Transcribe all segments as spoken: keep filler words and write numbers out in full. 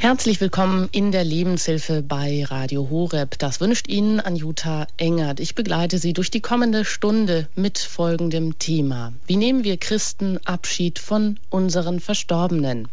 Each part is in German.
Herzlich willkommen in der Lebenshilfe bei Radio Horeb. Das wünscht Ihnen Anjuta Engert. Ich begleite Sie durch die kommende Stunde mit folgendem Thema. Wie nehmen wir Christen Abschied von unseren Verstorbenen?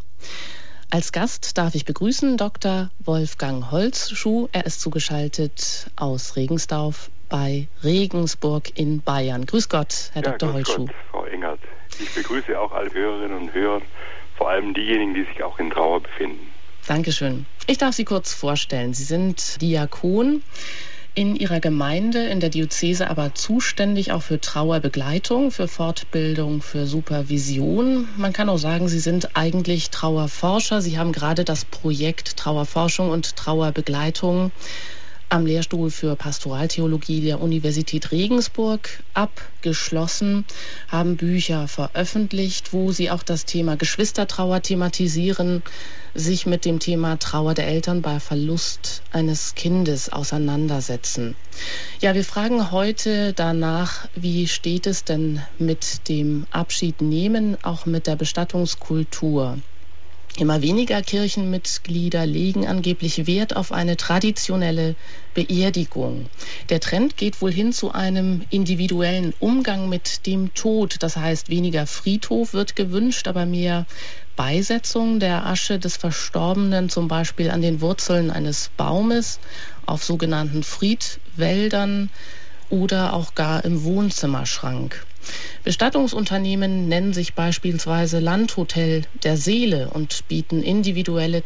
Als Gast darf ich begrüßen Doktor Wolfgang Holzschuh. Er ist zugeschaltet aus Regensdorf bei Regensburg in Bayern. Grüß Gott, Herr ja, Doktor grüß Holzschuh. Gott, Frau Engert. Ich begrüße auch alle Hörerinnen und Hörer, vor allem diejenigen, die sich auch in Trauer befinden. Dankeschön. Ich darf Sie kurz vorstellen. Sie sind Diakon in Ihrer Gemeinde, in der Diözese aber zuständig auch für Trauerbegleitung, für Fortbildung, für Supervision. Man kann auch sagen, Sie sind eigentlich Trauerforscher. Sie haben gerade das Projekt Trauerforschung und Trauerbegleitung am Lehrstuhl für Pastoraltheologie der Universität Regensburg abgeschlossen, haben Bücher veröffentlicht, wo Sie auch das Thema Geschwistertrauer thematisieren, sich mit dem Thema Trauer der Eltern bei Verlust eines Kindes auseinandersetzen. Ja, wir fragen heute danach, wie steht es denn mit dem Abschiednehmen, auch mit der Bestattungskultur? Immer weniger Kirchenmitglieder legen angeblich Wert auf eine traditionelle Beerdigung. Der Trend geht wohl hin zu einem individuellen Umgang mit dem Tod. Das heißt, weniger Friedhof wird gewünscht, aber mehr Beisetzung der Asche des Verstorbenen, zum Beispiel an den Wurzeln eines Baumes, auf sogenannten Friedwäldern oder auch gar im Wohnzimmerschrank. Bestattungsunternehmen nennen sich beispielsweise Landhotel der Seele und bieten individuelle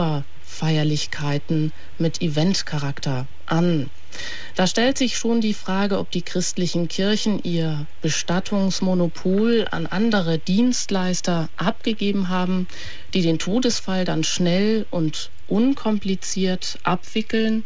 Trauerfeierlichkeiten mit Eventcharakter an. Da stellt sich schon die Frage, ob die christlichen Kirchen ihr Bestattungsmonopol an andere Dienstleister abgegeben haben, die den Todesfall dann schnell und unkompliziert abwickeln,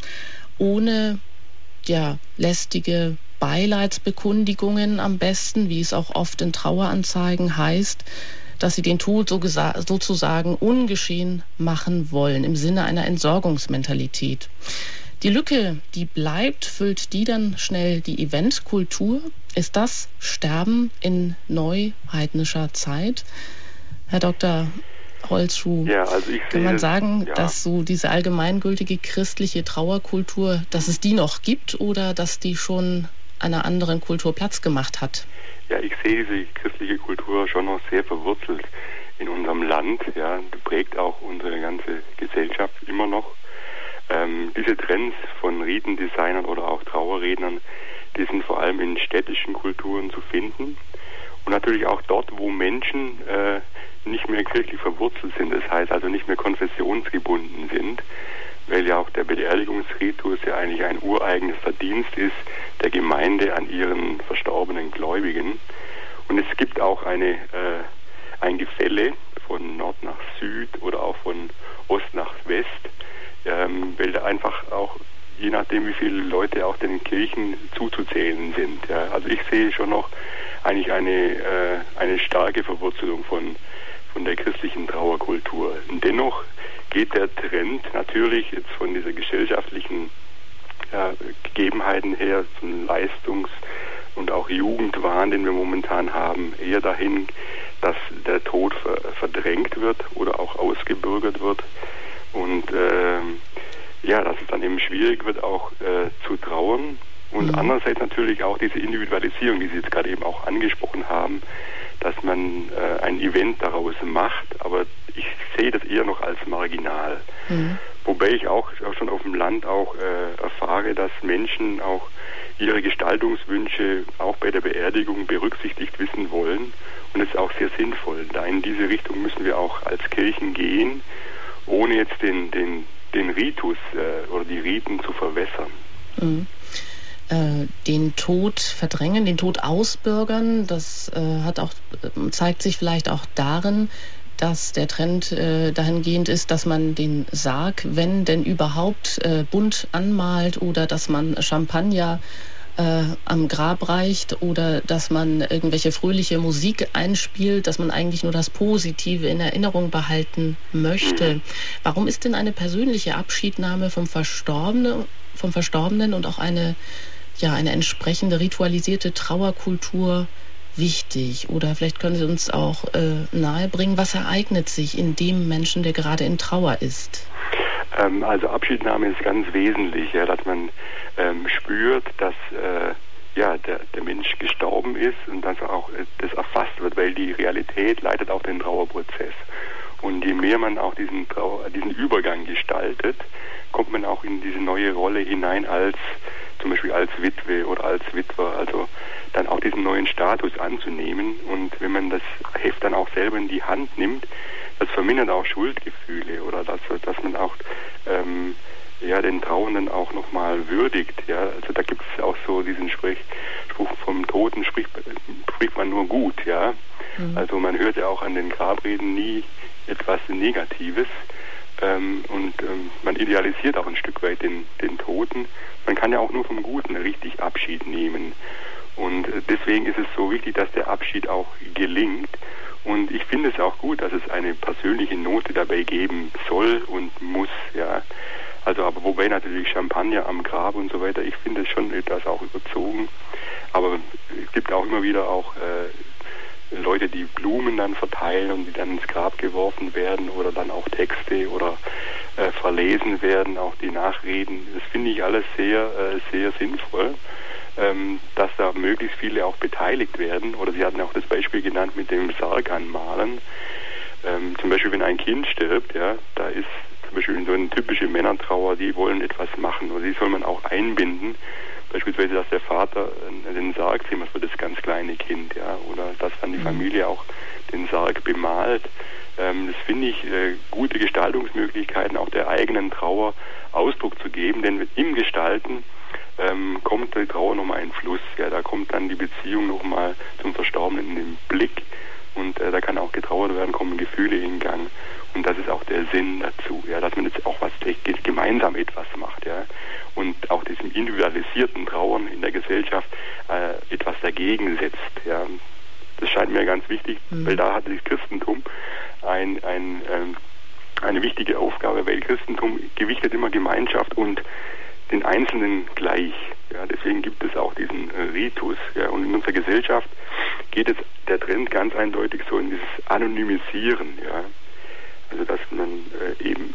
ohne ja, lästige Beileidsbekundigungen am besten, wie es auch oft in Traueranzeigen heißt, dass sie den Tod so gesa- sozusagen ungeschehen machen wollen, im Sinne einer Entsorgungsmentalität. Die Lücke, die bleibt, füllt die dann schnell die Eventkultur? Ist das Sterben in neuheidnischer Zeit? Herr Doktor Holzschuh, ja, also ich kann man das, sagen, ja. dass so diese allgemeingültige christliche Trauerkultur, dass es die noch gibt oder dass die schon einer anderen Kultur Platz gemacht hat? Ja, ich sehe diese christliche Kultur schon noch sehr verwurzelt in unserem Land. Ja, prägt auch unsere ganze Gesellschaft immer noch. Ähm, diese Trends von Ritendesignern oder auch Trauerrednern, die sind vor allem in städtischen Kulturen zu finden. Und natürlich auch dort, wo Menschen äh, nicht mehr kirchlich verwurzelt sind, das heißt also nicht mehr konfessionsgebunden sind, weil ja auch der Beerdigungsritus ja eigentlich ein ureigenes Verdienst ist der Gemeinde an ihren verstorbenen Gläubigen. Und es gibt auch eine, äh, ein Gefälle von Nord nach Süd oder auch von Ost nach West, ähm, weil da einfach auch, je nachdem wie viele Leute auch den Kirchen zuzuzählen sind. Ja. Also ich sehe schon noch eigentlich eine, äh, eine starke Verwurzelung von, von der christlichen Trauerkultur. Und dennoch geht der Trend natürlich jetzt von dieser gesellschaftlichen äh, Gegebenheiten her zum Leistungs- und auch Jugendwahn, den wir momentan haben, eher dahin, dass der Tod ver- verdrängt wird oder auch ausgebürgert wird und äh, ja, dass es dann eben schwierig wird, auch äh, zu trauern. Und mhm. andererseits natürlich auch diese Individualisierung, die Sie jetzt gerade eben auch angesprochen haben, dass man äh, ein Event daraus macht, aber ich sehe das eher noch als marginal. Mhm. Wobei ich auch, auch schon auf dem Land auch äh, erfahre, dass Menschen auch ihre Gestaltungswünsche auch bei der Beerdigung berücksichtigt wissen wollen. Und das ist auch sehr sinnvoll. Da in diese Richtung müssen wir auch als Kirchen gehen, ohne jetzt den, den, den Ritus äh, oder die Riten zu verwässern. Mhm. Den Tod verdrängen, den Tod ausbürgern, das äh, hat auch, zeigt sich vielleicht auch darin, dass der Trend äh, dahingehend ist, dass man den Sarg, wenn denn überhaupt, äh, bunt anmalt oder dass man Champagner äh, am Grab reicht oder dass man irgendwelche fröhliche Musik einspielt, dass man eigentlich nur das Positive in Erinnerung behalten möchte. Warum ist denn eine persönliche Abschiednahme vom Verstorbenen, vom Verstorbenen und auch eine ja, eine entsprechende ritualisierte Trauerkultur wichtig? Oder vielleicht können Sie uns auch äh, nahebringen, was ereignet sich in dem Menschen, der gerade in Trauer ist? Ähm, also Abschiednahme ist ganz wesentlich, ja, dass man ähm, spürt, dass äh, ja, der, der Mensch gestorben ist und dass auch äh, das erfasst wird, weil die Realität leitet auch den Trauerprozess. Und je mehr man auch diesen, Trauer, diesen Übergang gestaltet, kommt man auch in diese neue Rolle hinein als zum Beispiel als Witwe oder als Witwer, also dann auch diesen neuen Status anzunehmen. Und wenn man das Heft dann auch selber in die Hand nimmt, das vermindert auch Schuldgefühle oder dass, dass man auch ähm, ja, den Trauernden auch nochmal würdigt. Ja. Also da gibt es auch so diesen Sprich, Spruch vom Toten, spricht, spricht man nur gut. Ja. Mhm. Also man hört ja auch an den Grabreden nie etwas Negatives. Ähm, und ähm, man idealisiert auch ein Stück weit den, den Toten. Man kann ja auch nur vom Guten richtig Abschied nehmen. Und äh, deswegen ist es so wichtig, dass der Abschied auch gelingt. Und ich finde es auch gut, dass es eine persönliche Note dabei geben soll und muss. Ja. Also, aber wobei natürlich Champagner am Grab und so weiter, ich finde es schon etwas auch überzogen. Aber es gibt auch immer wieder auch äh, Leute, die Blumen dann verteilen und die dann ins Grab geworfen werden oder dann auch Texte oder äh, verlesen werden, auch die Nachreden. Das finde ich alles sehr, äh, sehr sinnvoll, ähm, dass da möglichst viele auch beteiligt werden. Oder Sie hatten auch das Beispiel genannt mit dem Sarg anmalen. Ähm, zum Beispiel, wenn ein Kind stirbt, ja, da ist zum Beispiel so eine typische Männertrauer, die wollen etwas machen oder die soll man auch einbinden. Beispielsweise, dass der Vater den Sarg zimmert für das ganz kleine Kind, ja, oder dass dann die Familie auch den Sarg bemalt. Ähm, das finde ich äh, gute Gestaltungsmöglichkeiten, auch der eigenen Trauer Ausdruck zu geben, denn im Gestalten ähm, kommt die Trauer nochmal in Fluss, ja, da kommt dann die Beziehung nochmal zum Verstorbenen in den Blick und äh, da kann auch getrauert werden, kommen Gefühle in Gang. Und das ist auch der Sinn dazu, ja, dass man jetzt auch was gemeinsam etwas macht, ja, und auch diesem individualisierten Trauern in der Gesellschaft äh, etwas dagegen setzt, ja. Das scheint mir ganz wichtig, mhm. weil da hat das Christentum ein, ein, ähm, eine wichtige Aufgabe, weil Christentum gewichtet immer Gemeinschaft und den Einzelnen gleich. Ja, deswegen gibt es auch diesen äh, Ritus. Ja, und in unserer Gesellschaft geht jetzt der Trend ganz eindeutig so in dieses Anonymisieren, ja. Also dass man äh, eben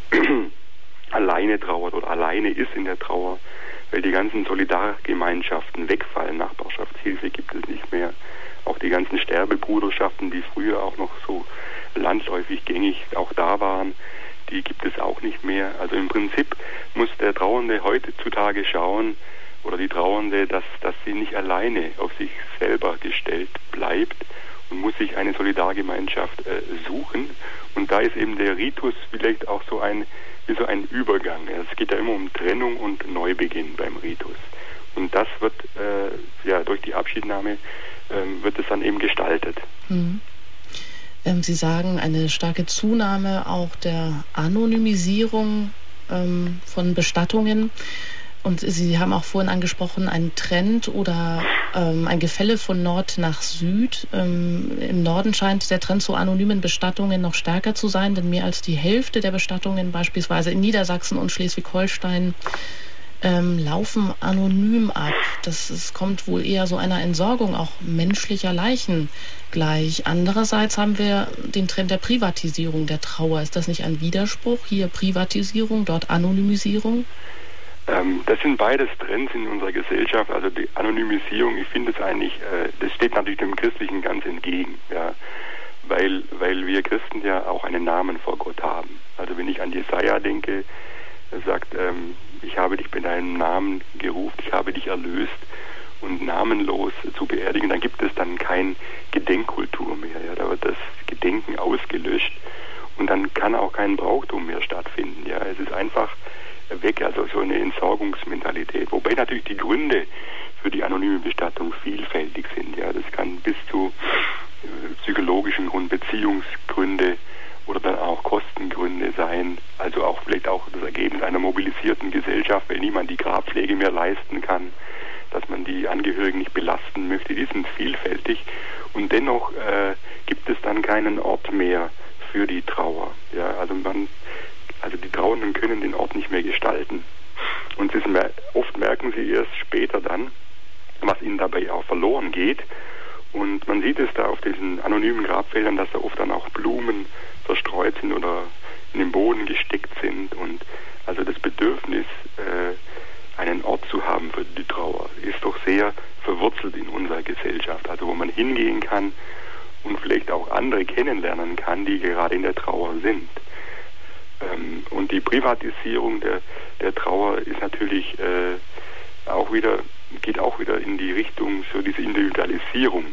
alleine trauert oder alleine ist in der Trauer, weil die ganzen Solidargemeinschaften wegfallen. Nachbarschaftshilfe gibt es nicht mehr. Auch die ganzen Sterbebruderschaften, die früher auch noch so landläufig gängig auch da waren, die gibt es auch nicht mehr. Also im Prinzip muss der Trauernde heutzutage schauen, oder die Trauernde, dass, dass sie nicht alleine auf sich selber gestellt bleibt und muss sich eine Solidargemeinschaft äh, suchen. Und da ist eben der Ritus vielleicht auch so ein, wie so ein Übergang. Es geht ja immer um Trennung und Neubeginn beim Ritus. Und das wird äh, ja durch die Abschiednahme äh, wird es dann eben gestaltet. Mhm. Ähm, Sie sagen eine starke Zunahme auch der Anonymisierung ähm, von Bestattungen. Und Sie haben auch vorhin angesprochen, ein Trend oder ähm, ein Gefälle von Nord nach Süd. Ähm, Im Norden scheint der Trend zu anonymen Bestattungen noch stärker zu sein, denn mehr als die Hälfte der Bestattungen beispielsweise in Niedersachsen und Schleswig-Holstein ähm, laufen anonym ab. Das, das kommt wohl eher so einer Entsorgung auch menschlicher Leichen gleich. Andererseits haben wir den Trend der Privatisierung der Trauer. Ist das nicht ein Widerspruch? Hier Privatisierung, dort Anonymisierung? Ähm, das sind beides Trends in unserer Gesellschaft. Also die Anonymisierung, ich finde es eigentlich, äh, das steht natürlich dem Christlichen ganz entgegen, ja, weil, weil wir Christen ja auch einen Namen vor Gott haben. Also wenn ich an Jesaja denke, er sagt, ähm, ich habe dich mit deinem Namen gerufen, ich habe dich erlöst und namenlos zu beerdigen, dann gibt es dann kein Gedenkkultur mehr. Ja, da wird das Gedenken ausgelöscht und dann kann auch kein Brauchtum mehr stattfinden. Ja, es ist einfach weg, also so eine Entsorgungsmentalität. Wobei natürlich die Gründe für die anonyme Bestattung vielfältig sind. Ja, das kann bis zu äh, psychologischen Gründen, Beziehungsgründe oder dann auch Kostengründe sein. Also auch vielleicht auch das Ergebnis einer mobilisierten Gesellschaft, weil niemand die Grabpflege mehr leisten kann, dass man die Angehörigen nicht belasten möchte. Die sind vielfältig und dennoch äh, gibt es dann keinen Ort mehr für die Trauer. Ja, also man Also die Trauernden können den Ort nicht mehr gestalten. Und ist, oft merken sie erst später dann, was ihnen dabei auch verloren geht. Und man sieht es da auf diesen anonymen Grabfeldern, dass da oft dann auch Blumen verstreut sind oder in den Boden gesteckt sind. Und kann und vielleicht auch andere kennenlernen kann, die gerade in der Trauer sind. Ähm, und die Privatisierung der, der Trauer ist natürlich äh, auch wieder, geht auch wieder in die Richtung so diese Individualisierung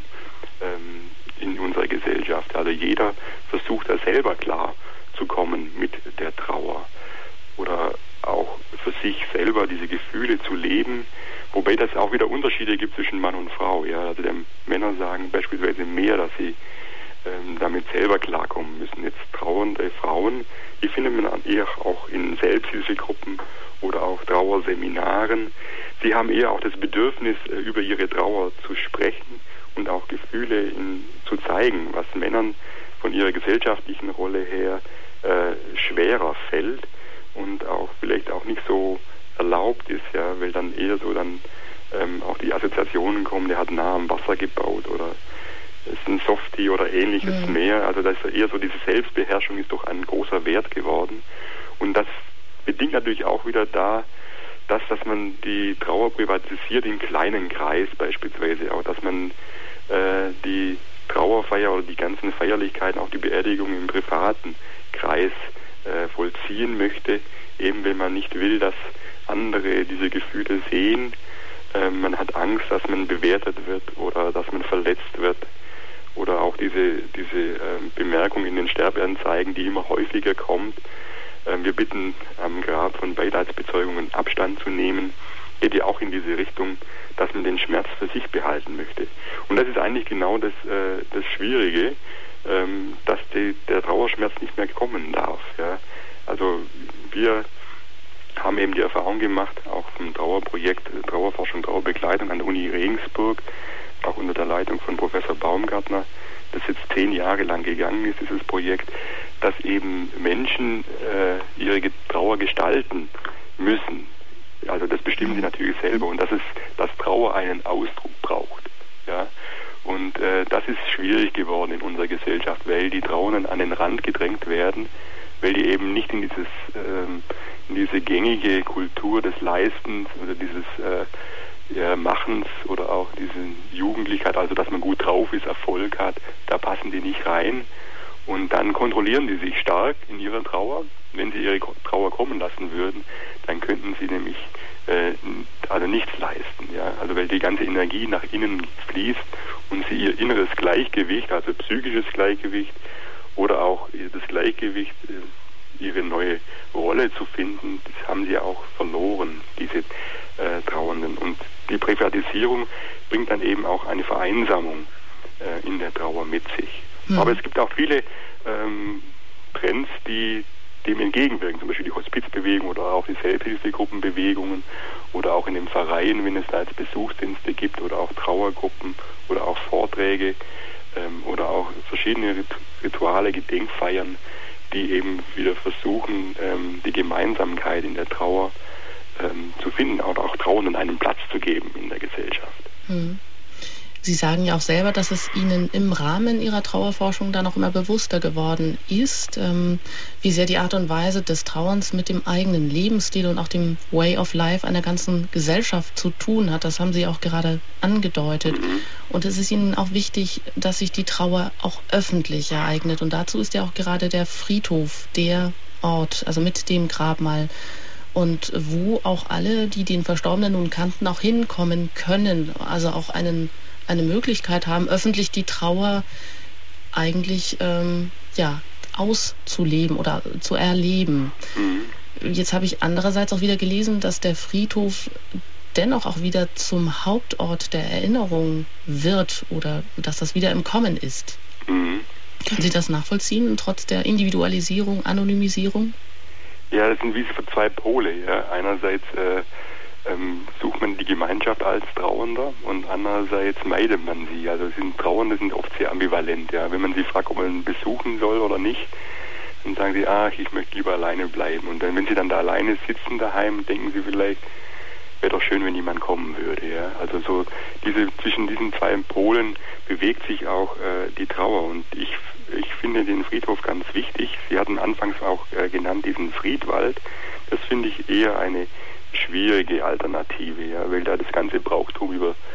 ähm, in unserer Gesellschaft. Also jeder versucht da selber klar zu kommen mit der Trauer oder auch für sich selber diese Gefühle zu leben, wobei das auch wieder Unterschiede gibt zwischen Mann und Frau. Ja, also die Männer sagen beispielsweise mehr, dass sie ähm, damit selber klarkommen müssen. Jetzt trauernde Frauen, die findet man eher auch in Selbsthilfegruppen oder auch Trauerseminaren. Sie haben eher auch das Bedürfnis, äh, über ihre Trauer zu sprechen und auch Gefühle in, zu zeigen, was Männern von ihrer gesellschaftlichen Rolle her äh, schwerer fällt und auch vielleicht auch nicht so erlaubt ist, ja, weil dann eher so dann ähm, auch die Assoziationen kommen, der hat nah am Wasser gebaut oder ist ein Softie oder ähnliches mhm. mehr. Also das ist eher so, diese Selbstbeherrschung ist doch ein großer Wert geworden. Und das bedingt natürlich auch wieder da, dass, dass man die Trauer privatisiert im kleinen Kreis beispielsweise auch, dass man äh, die Trauerfeier oder die ganzen Feierlichkeiten, auch die Beerdigung im privaten Kreis äh, vollziehen möchte, eben wenn man nicht will, dass andere diese Gefühle sehen. Äh, man hat Angst, dass man bewertet wird oder dass man verletzt wird. Oder auch diese, diese äh, Bemerkung in den Sterbeanzeigen, die immer häufiger kommt. Äh, wir bitten am Grab von Beileidsbezeugungen Abstand zu nehmen. Geht ja auch in diese Richtung, dass man den Schmerz für sich behalten möchte. Und das ist eigentlich genau das, äh, das Schwierige, ähm, dass die, der Trauerschmerz nicht mehr kommen darf. Ja? Also wir haben eben die Erfahrung gemacht, auch vom Trauerprojekt Trauerforschung, Trauerbegleitung an der Uni Regensburg, auch unter der Leitung von Professor Baumgartner, das jetzt zehn Jahre lang gegangen ist, dieses Projekt, dass eben Menschen äh, ihre Trauer gestalten müssen. Also das bestimmen sie natürlich selber und dass es, dass Trauer einen Ausdruck braucht. Ja? Und äh, das ist schwierig geworden in unserer Gesellschaft, weil die Trauernden an den Rand gedrängt werden, weil die eben nicht in dieses ähm, in diese gängige Kultur des Leistens oder dieses äh, ja, Machens oder auch diese Jugendlichkeit, also dass man gut drauf ist, Erfolg hat, da passen die nicht rein. Und dann kontrollieren die sich stark in ihrer Trauer. Wenn sie ihre Trauer kommen lassen würden, dann könnten sie nämlich äh, also nichts leisten. Ja? Also weil die ganze Energie nach innen fließt und sie ihr inneres Gleichgewicht, also psychisches Gleichgewicht oder auch das Gleichgewicht, äh, ihre neue Rolle zu finden, das haben sie auch verloren, diese äh, Trauernden. Und die Privatisierung bringt dann eben auch eine Vereinsamung äh, in der Trauer mit sich. Mhm. Aber es gibt auch viele ähm, Trends, die dem entgegenwirken, zum Beispiel die Hospizbewegung oder auch die Selbsthilfegruppenbewegungen oder auch in den Vereinen, wenn es da jetzt Besuchsdienste gibt oder auch Trauergruppen oder auch Vorträge ähm, oder auch verschiedene Rituale, Gedenkfeiern, die eben wieder versuchen, ähm, die Gemeinsamkeit in der Trauer ähm, zu finden oder auch Trauernden einen Platz zu geben in der Gesellschaft. Hm. Sie sagen ja auch selber, dass es Ihnen im Rahmen Ihrer Trauerforschung da noch immer bewusster geworden ist, ähm, wie sehr die Art und Weise des Trauerns mit dem eigenen Lebensstil und auch dem Way of Life einer ganzen Gesellschaft zu tun hat. Das haben Sie auch gerade angedeutet. Mhm. Und es ist Ihnen auch wichtig, dass sich die Trauer auch öffentlich ereignet. Und dazu ist ja auch gerade der Friedhof der Ort, also mit dem Grabmal. Und wo auch alle, die den Verstorbenen nun kannten, auch hinkommen können, also auch einen eine Möglichkeit haben, öffentlich die Trauer eigentlich ähm, ja, auszuleben oder zu erleben. Mhm. Jetzt habe ich andererseits auch wieder gelesen, dass der Friedhof dennoch auch wieder zum Hauptort der Erinnerung wird oder dass das wieder im Kommen ist. Mhm. Können Sie das nachvollziehen, trotz der Individualisierung, Anonymisierung? Ja, das sind wie so zwei Pole. Ja. Einerseits äh, ähm, sucht man die Gemeinschaft als Trauernder und andererseits meidet man sie. Also sind Trauernde sind oft sehr ambivalent. Ja. Wenn man sie fragt, ob man besuchen soll oder nicht, dann sagen sie, ach, ich möchte lieber alleine bleiben. Und dann, wenn sie dann da alleine sitzen daheim, denken sie vielleicht, wäre doch schön, wenn jemand kommen würde. Ja. Also so diese zwischen diesen zwei Polen bewegt sich auch äh, die Trauer. Und ich, ich finde den Friedhof ganz wichtig. Sie hatten anfangs auch äh, genannt diesen Friedwald. Das finde ich eher eine schwierige Alternative, ja, weil da das ganze Brauchtum über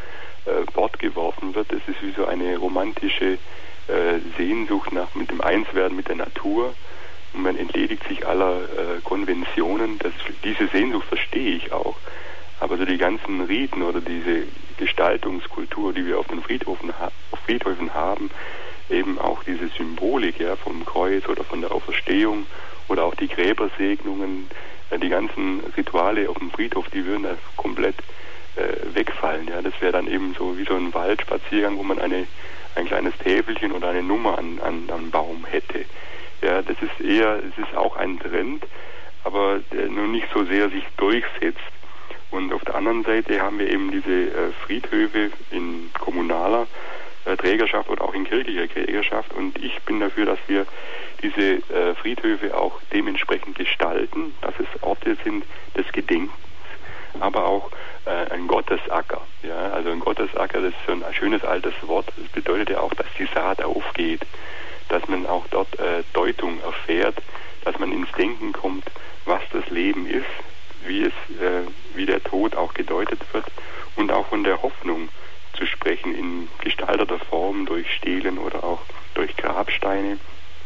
äh, Bord geworfen wird. Es ist wie so eine romantische äh, Sehnsucht nach mit dem Einswerden mit der Natur. Und man entledigt sich aller äh, Konventionen. Das, diese Sehnsucht verstehe ich auch. Aber so die ganzen Riten oder diese Gestaltungskultur, die wir auf den Friedhofen, ha- auf Friedhöfen haben, eben auch diese Symbolik, ja, vom Kreuz oder von der Auferstehung oder auch die Gräbersegnungen, äh, die ganzen Rituale auf dem Friedhof, die würden da komplett äh, wegfallen. Ja. Das wäre dann eben so wie so ein Waldspaziergang, wo man eine, ein kleines Täfelchen oder eine Nummer an, an, am Baum hätte. Ja, das ist eher, es ist auch ein Trend, aber der nur nicht so sehr sich durchsetzt. Und auf der anderen Seite haben wir eben diese äh, Friedhöfe in kommunaler äh, Trägerschaft oder auch in kirchlicher Trägerschaft. Und ich bin dafür, dass wir diese äh, Friedhöfe auch dementsprechend gestalten, dass es Orte sind des Gedenkens, aber auch äh, ein Gottesacker. Ja? Also ein Gottesacker, das ist so ein schönes altes Wort. Das bedeutet ja auch, dass die Saat aufgeht, dass man auch dort äh, Deutung erfährt, dass man ins Denken kommt, was das Leben ist, wie es, äh, wie der Tod auch gedeutet wird und auch von der Hoffnung zu sprechen in gestalteter Form durch Stelen oder auch durch Grabsteine,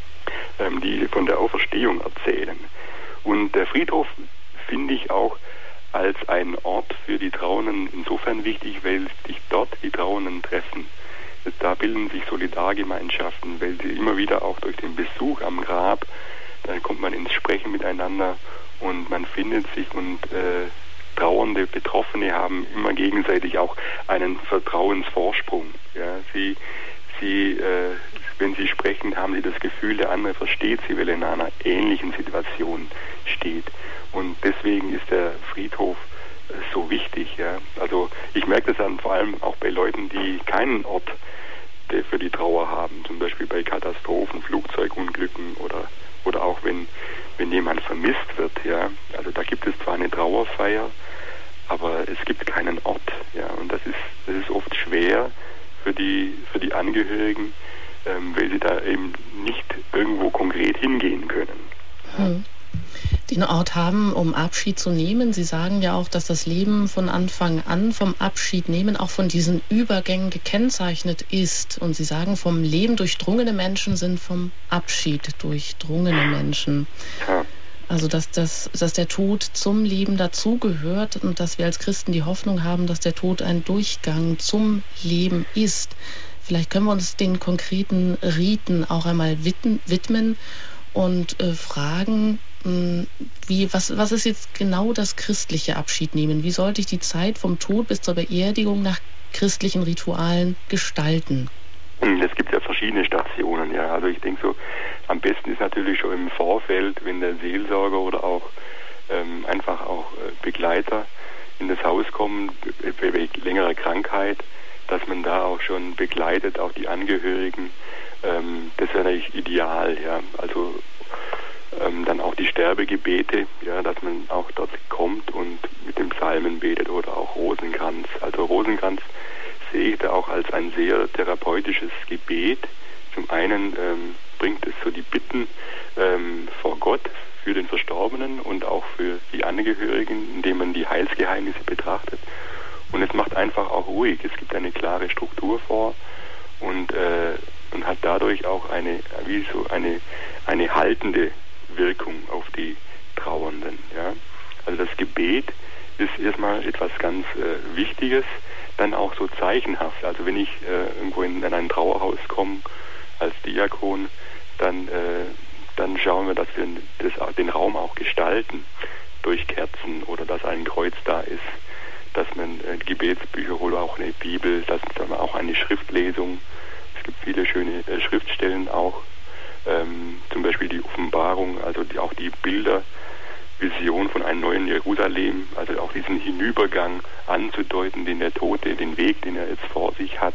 ähm, die von der Auferstehung erzählen. Und der Friedhof finde ich auch als ein Ort für die Trauernden insofern wichtig, weil sich dort die Trauernden treffen. Da bilden sich Solidargemeinschaften, weil sie immer wieder auch durch den Besuch am Grab, dann kommt man ins Sprechen miteinander und man findet sich und äh, trauernde Betroffene haben immer gegenseitig auch einen Vertrauensvorsprung. Ja, sie, sie, äh, wenn sie sprechen, haben sie das Gefühl, der andere versteht sie, weil er in einer ähnlichen Situation steht. Und deswegen ist der Friedhof äh, so wichtig. Ja. Also ich merke das dann vor allem auch bei Leuten, die keinen Ort der für die Trauer haben, zum Beispiel bei Katastrophen, Flugzeugunglücken oder oder auch wenn wenn jemand vermisst wird, ja, also da gibt es zwar eine Trauerfeier, aber es gibt keinen Ort, ja, und das ist das ist oft schwer für die für die Angehörigen, ähm, weil sie da eben nicht irgendwo konkret hingehen können. Hm. Den Ort haben, um Abschied zu nehmen. Sie sagen ja auch, dass das Leben von Anfang an vom Abschied nehmen auch von diesen Übergängen gekennzeichnet ist. Und Sie sagen, vom Leben durchdrungene Menschen sind vom Abschied durchdrungene Menschen. Ja. Also dass, dass, dass der Tod zum Leben dazugehört und dass wir als Christen die Hoffnung haben, dass der Tod ein Durchgang zum Leben ist. Vielleicht können wir uns den konkreten Riten auch einmal widmen und äh, fragen, Wie, was, was ist jetzt genau das christliche Abschiednehmen? Wie sollte ich die Zeit vom Tod bis zur Beerdigung nach christlichen Ritualen gestalten? Es gibt ja verschiedene Stationen, ja. Also ich denke so, am besten ist natürlich schon im Vorfeld, wenn der Seelsorger oder auch ähm, einfach auch äh, Begleiter in das Haus kommen, bei, bei längerer Krankheit, dass man da auch schon begleitet, auch die Angehörigen. Ähm, das wäre natürlich ideal, ja. Also Ähm, dann auch die Sterbegebete, ja, dass man auch dort kommt und mit dem Psalmen betet oder auch Rosenkranz. Also Rosenkranz sehe ich da auch als ein sehr therapeutisches Gebet. Zum einen ähm, bringt es so die Bitten ähm, vor Gott für den Verstorbenen und auch für die Angehörigen, indem man die Heilsgeheimnisse betrachtet. Und es macht einfach auch ruhig. Es gibt eine klare Struktur vor und, äh, und hat dadurch auch eine, wie so eine, eine haltende Wirkung auf die Trauernden. Ja. Also das Gebet ist erstmal etwas ganz äh, Wichtiges, dann auch so zeichenhaft. Also wenn ich äh, irgendwo in, in ein Trauerhaus komme als Diakon, dann, äh, dann schauen wir, dass wir das, den Raum auch gestalten durch Kerzen oder dass ein Kreuz da ist, dass man äh, Gebetsbücher oder auch eine Bibel, dass man auch eine Schriftlesung, es gibt viele schöne äh, Schriftstellen auch, Ähm, zum Beispiel die Offenbarung, also die, auch die Bilder, Vision von einem neuen Jerusalem, also auch diesen Hinübergang anzudeuten, den der Tote, den Weg, den er jetzt vor sich hat,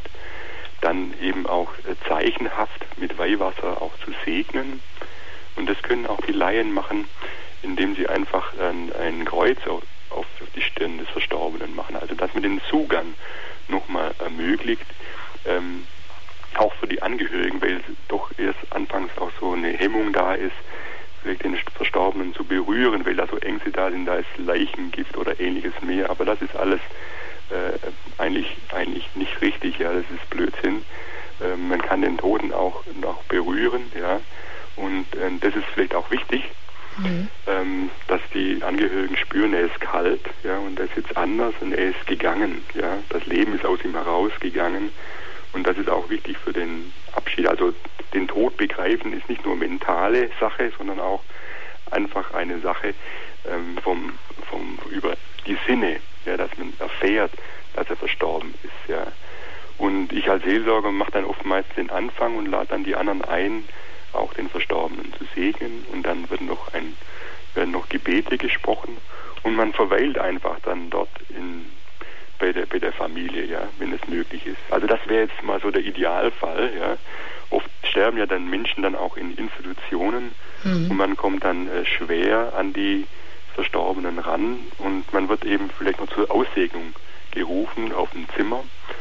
dann eben auch äh, zeichenhaft mit Weihwasser auch zu segnen. Und das können auch die Laien machen, indem sie einfach ein, ein Kreuz auf, auf die Stirn des Verstorbenen machen. Also dass man den Zugang nochmal ermöglicht, ähm, auch für die Angehörigen, weil doch erst anfangs auch so eine Hemmung da ist, vielleicht den Verstorbenen zu berühren, weil da so Ängste da sind, da ist Leichengift oder ähnliches mehr. Aber das ist alles äh, eigentlich, eigentlich nicht richtig, ja, das ist Blödsinn. Äh, man kann den Toten auch noch berühren, ja, und äh, das ist vielleicht auch wichtig, mhm. ähm, dass die Angehörigen spüren, er ist kalt, ja, und er ist jetzt anders und er ist gegangen, ja, das Leben ist aus ihm herausgegangen und das ist auch wichtig für den Abschied. Also den Tod begreifen ist nicht nur mentale Sache, sondern auch einfach eine Sache ähm, vom, vom über die Sinne, ja, dass man erfährt, dass er verstorben ist, ja. Und ich als Seelsorger mache dann oftmals den Anfang und lade dann die anderen ein, auch den Verstorbenen zu segnen, und dann wird noch ein, werden noch Gebete gesprochen und man verweilt einfach dann dort in, bei, der, bei der Familie, ja, wenn es möglich ist. Also das wäre jetzt mal so der Idealfall, ja. Oft sterben ja dann Menschen dann auch in Institutionen, mhm. und man kommt dann äh, schwer an die Verstorbenen ran und man wird eben vielleicht noch zur Aussegnung gerufen auf ein Zimmer.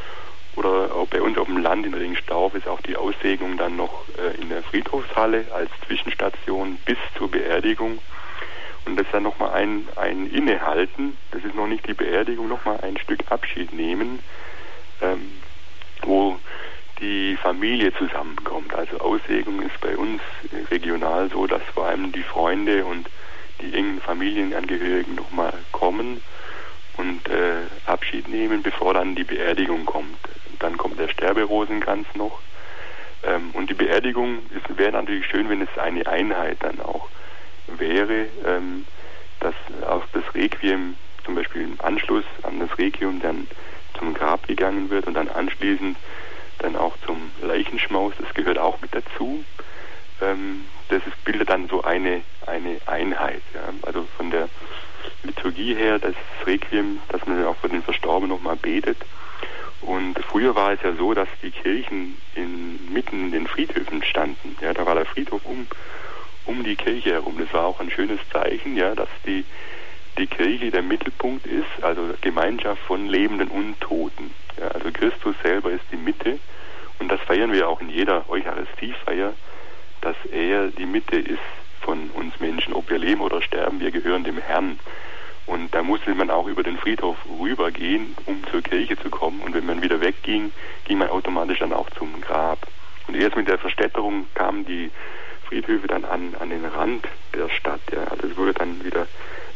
Oder auch bei uns auf dem Land in Ringstorf ist auch die Aussegnung dann noch äh, in der Friedhofshalle als Zwischenstation bis zur Beerdigung. Und das ist dann nochmal ein, ein Innehalten, das ist noch nicht die Beerdigung, nochmal ein Stück Abschied nehmen, ähm, wo die Familie zusammenkommt. Also Aussegnung ist bei uns regional so, dass vor allem die Freunde und die engen Familienangehörigen nochmal kommen und äh, Abschied nehmen, bevor dann die Beerdigung kommt. Dann kommt der Sterberosenkranz noch. Ähm, und die Beerdigung wäre natürlich schön, wenn es eine Einheit dann auch wäre, ähm, dass auch das Requiem, zum Beispiel im Anschluss an das Requiem, dann zum Grab gegangen wird und dann anschließend dann auch zum Leichenschmaus. Das gehört auch mit dazu. Ähm, das ist, bildet dann so eine, eine Einheit. Ja. Also von der Liturgie her, das Requiem, dass man auch für den Verstorbenen nochmal betet. Und früher war es ja so, dass die Kirchen in, mitten in den Friedhöfen standen. Ja, da war der Friedhof um, um die Kirche herum. Das war auch ein schönes Zeichen, ja, dass die, die Kirche der Mittelpunkt ist, also Gemeinschaft von Lebenden und Toten. Ja, also Christus selber ist die Mitte. Und das feiern wir auch in jeder Eucharistiefeier, dass er die Mitte ist von uns Menschen. Ob wir leben oder sterben, wir gehören dem Herrn. Und da musste man auch über den Friedhof rübergehen, um zur Kirche zu kommen. Und wenn man wieder wegging, ging man automatisch dann auch zum Grab. Und erst mit der Verstädterung kamen die Friedhöfe dann an, an den Rand der Stadt. Ja. Also es wurde dann wieder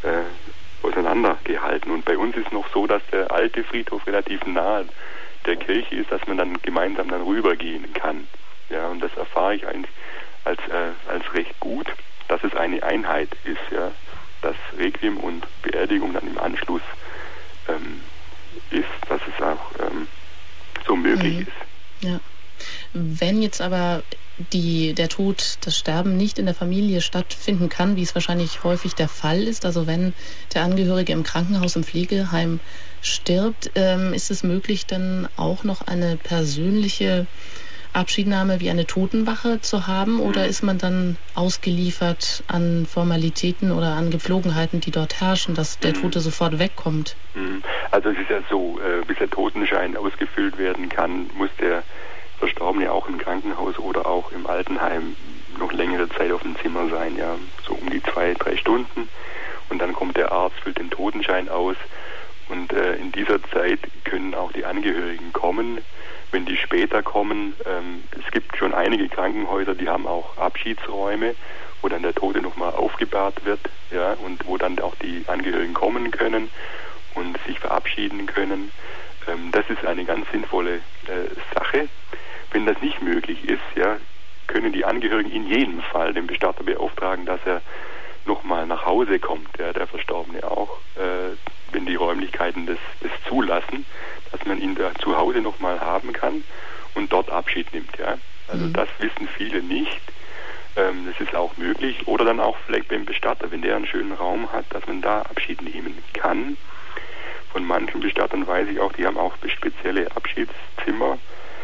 äh, auseinandergehalten. Und bei uns ist noch so, dass der alte Friedhof relativ nahe der Kirche ist, dass man dann gemeinsam dann rübergehen kann. Ja, und das erfahre ich eigentlich als, äh, als recht gut, dass es eine Einheit ist, ja. Dass Requiem und Beerdigung dann im Anschluss ähm, ist, dass es auch ähm, so möglich mhm. ist. Ja. Wenn jetzt aber die, der Tod, das Sterben nicht in der Familie stattfinden kann, wie es wahrscheinlich häufig der Fall ist, also wenn der Angehörige im Krankenhaus, im Pflegeheim stirbt, ähm, ist es möglich, dann auch noch eine persönliche Abschiednahme wie eine Totenwache zu haben, oder ist man dann ausgeliefert an Formalitäten oder an Gepflogenheiten, die dort herrschen, dass der Tote sofort wegkommt? Also es ist ja so, äh, bis der Totenschein ausgefüllt werden kann, muss der Verstorbene auch im Krankenhaus oder auch im Altenheim noch längere Zeit auf dem Zimmer sein, ja, so um die zwei, drei Stunden. Und dann kommt der Arzt, füllt den Totenschein aus, und äh, in dieser Zeit können auch die Angehörigen kommen. Wenn die später kommen, ähm, es gibt schon einige Krankenhäuser, die haben auch Abschiedsräume, wo dann der Tote nochmal aufgebahrt wird, ja, und wo dann auch die Angehörigen kommen können und sich verabschieden können. Ähm, das ist eine ganz sinnvolle äh, Sache. Wenn das nicht möglich ist, ja, können die Angehörigen in jedem Fall den Bestatter beauftragen, dass er nochmal nach Hause kommt, ja, der Verstorbene auch, äh, wenn die Räumlichkeiten das, das zulassen, dass man ihn da zu Hause nochmal haben kann und dort Abschied nimmt. Ja. Also mhm. das wissen viele nicht. Ähm, das ist auch möglich. Oder dann auch vielleicht beim Bestatter, wenn der einen schönen Raum hat, dass man da Abschied nehmen kann. Von manchen Bestattern weiß ich auch, die haben auch spezielle Abschiedszimmer,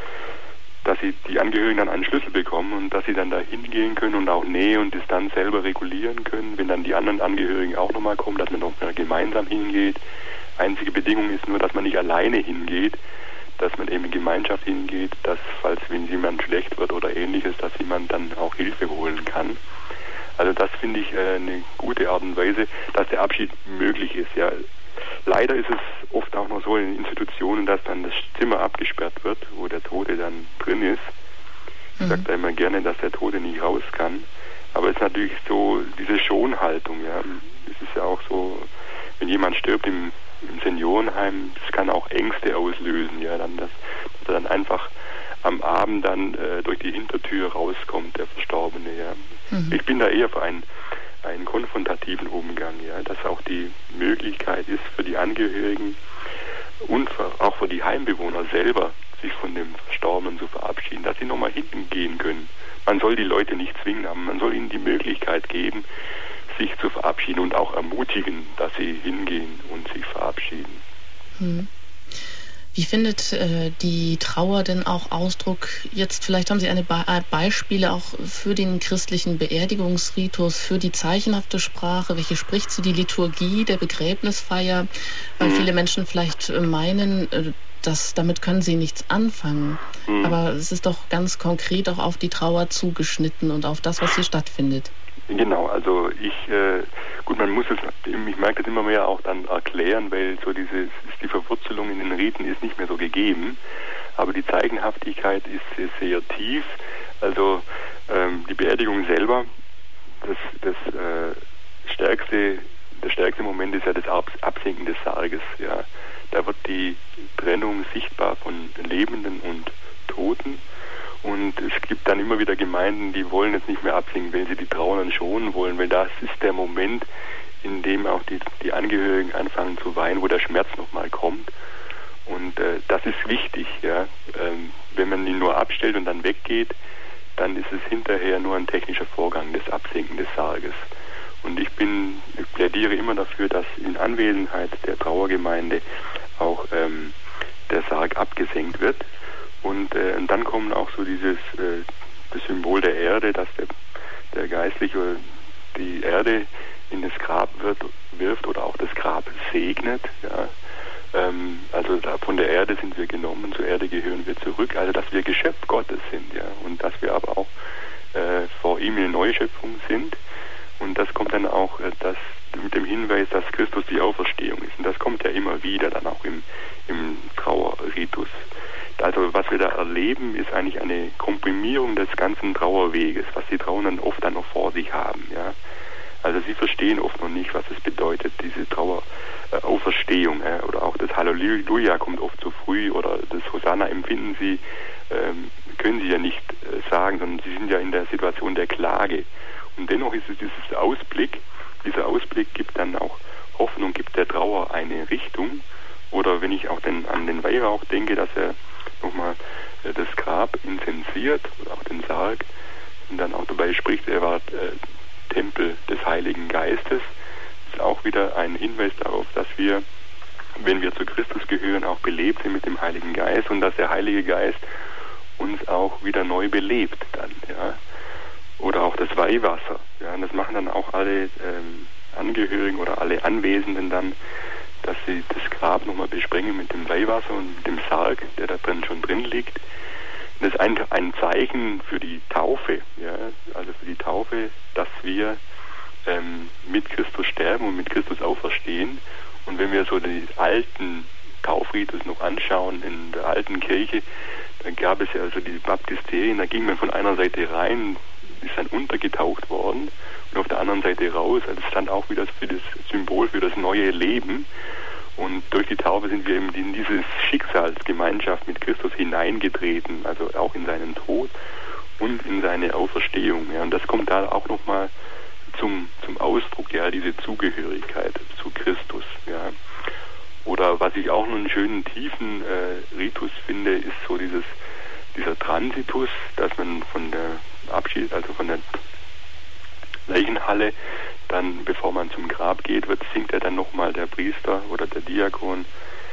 dass sie die Angehörigen dann einen Schlüssel bekommen und dass sie dann da hingehen können und auch Nähe und Distanz selber regulieren können. Wenn dann die anderen Angehörigen auch nochmal kommen, dass man noch mal gemeinsam hingeht. Einzige Bedingung ist nur, dass man nicht alleine hingeht, dass man eben in Gemeinschaft hingeht, dass, falls wenn jemand schlecht wird oder ähnliches, dass jemand dann auch Hilfe holen kann. Also das finde ich äh, eine gute Art und Weise, dass der Abschied möglich ist. Ja. Leider ist es oft auch noch so in Institutionen, dass dann das Zimmer abgesperrt wird, wo der Tote dann drin ist. Ich sage da immer gerne, dass der Tote nicht raus kann. Aber es ist natürlich so diese Schonhaltung. Ja. Es ist ja auch so, wenn jemand stirbt im, im Seniorenheim, das kann auch Ängste auslösen. Ja, dann das, dass er dann einfach am Abend dann äh, durch die Hintertür rauskommt, der Verstorbene. Ja. Mhm. Ich bin da eher für einen, einen konfrontativen Umgang, ja, dass auch die Möglichkeit ist für die Angehörigen und für, auch für die Heimbewohner selber, sich von dem Verstorbenen zu verabschieden, dass sie nochmal hinten gehen können. Man soll die Leute nicht zwingen, aber man soll ihnen die Möglichkeit geben, sich zu verabschieden und auch ermutigen, dass sie hingehen und sich verabschieden. Hm. Wie findet äh, die Trauer denn auch Ausdruck? Jetzt vielleicht haben Sie eine Be Beispiele auch für den christlichen Beerdigungsritus, für die zeichenhafte Sprache. Welche spricht sie? Die Liturgie der Begräbnisfeier, weil hm. viele Menschen vielleicht meinen, äh, Das, damit können sie nichts anfangen. Mhm. Aber es ist doch ganz konkret auch auf die Trauer zugeschnitten und auf das, was hier stattfindet. Genau, also ich, äh, gut, man muss es, ich merke das immer mehr auch dann erklären, weil so diese, die Verwurzelung in den Riten ist nicht mehr so gegeben, aber die Zeichenhaftigkeit ist sehr, sehr tief. Also ähm, die Beerdigung selber, das, das äh, stärkste, der stärkste Moment ist ja das Absinken des Sarges, ja. Da wird die Trennung sichtbar von Lebenden und Toten. Und es gibt dann immer wieder Gemeinden, die wollen jetzt nicht mehr absingen, weil sie die Trauernden schonen wollen, weil das ist der Moment, in dem auch die, die Angehörigen anfangen zu weinen, wo der Schmerz nochmal kommt. Und äh, das ist wichtig. Ja. Ähm, wenn man ihn nur abstellt und dann weggeht, dann ist es hinterher nur ein technischer Vorgang des Absinken des Sarges. Und ich bin, ich plädiere immer dafür, dass in Anwesenheit der Trauergemeinde auch ähm, der Sarg abgesenkt wird. Und, äh, und dann kommen auch so dieses äh, das Symbol der Erde, dass der, der Geistliche die Erde in das Grab wird, wirft oder auch das Grab segnet. Ja. Ähm, also da, von der Erde sind wir genommen, zur Erde gehören wir zurück. Also dass wir Geschöpf Gottes sind, ja, und dass wir aber auch äh, vor ihm eine Neuschöpfung sind. Und das kommt dann auch äh, das, mit dem Hinweis, dass Christus die Auferstehung ist. Und das kommt ja immer wieder dann auch im, im Trauerritus. Also was wir da erleben, ist eigentlich eine Komprimierung des ganzen Trauerweges, was die Trauernden oft dann noch vor sich haben. Ja. Also sie verstehen oft noch nicht, was es bedeutet, diese Trauerauferstehung. Äh, ja, oder auch das Halleluja kommt oft zu früh oder das Hosanna empfinden sie, ähm, können sie ja nicht äh, sagen, sondern sie sind ja in der Situation der Klage. Und dennoch ist es dieses Ausblick, dieser Ausblick gibt dann auch Hoffnung, gibt der Trauer eine Richtung. Oder wenn ich auch den, an den Weihrauch denke, dass er nochmal äh, das Grab inzensiert, oder auch den Sarg, und dann auch dabei spricht, er war äh, Tempel des Heiligen Geistes, ist auch wieder ein Hinweis darauf, dass wir, wenn wir zu Christus gehören, auch belebt sind mit dem Heiligen Geist und dass der Heilige Geist uns auch wieder neu belebt dann, ja. Oder auch das Weihwasser. Ja, und das machen dann auch alle ähm, Angehörigen oder alle Anwesenden dann, dass sie das Grab nochmal besprengen mit dem Weihwasser und mit dem Sarg, der da drin schon drin liegt. Und das ist ein, ein Zeichen für die Taufe, ja, also für die Taufe, dass wir ähm, mit Christus sterben und mit Christus auferstehen. Und wenn wir so den alten Taufritus noch anschauen in der alten Kirche, dann gab es ja also die Baptisterien, da ging man von einer Seite rein, ist dann untergetaucht worden und auf der anderen Seite raus. Also es stand auch wieder für das Symbol für das neue Leben. Und durch die Taufe sind wir eben in diese Schicksalsgemeinschaft mit Christus hineingetreten, also auch in seinen Tod und in seine Auferstehung. Ja. Und das kommt da auch nochmal zum, zum Ausdruck, ja, diese Zugehörigkeit zu Christus. Ja. Oder was ich auch noch einen schönen, tiefen äh, Ritus finde, ist so dieses, dieser Transitus, dass man von der Abschied, also von der Leichenhalle, dann, bevor man zum Grab geht, wird, singt er dann nochmal der Priester oder der Diakon,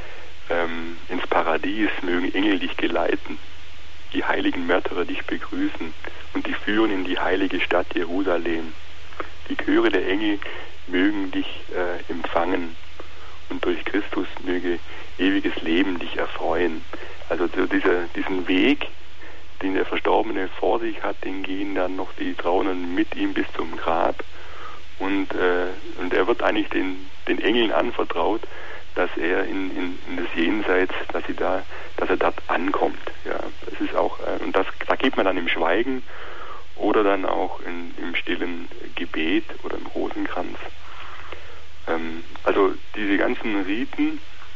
ähm, ins Paradies mögen Engel dich geleiten, die heiligen Märtyrer dich begrüßen und dich führen in die heilige Stadt Jerusalem. Die Chöre der Engel mögen dich äh, empfangen und durch Christus möge ewiges Leben dich erfreuen. Also so dieser, diesen Weg, den der Verstorbene vor sich hat, den gehen dann noch die Trauernden mit ihm bis zum Grab. Und, äh, und er wird eigentlich den, den Engeln anvertraut, dass er in, in, in das Jenseits, dass sie da, dass er dort ankommt. Ja, das ist auch, äh, und das, da geht man dann im Schweigen oder dann auch in, im stillen Gebet oder im Rosenkranz. Ähm, also diese ganzen Riten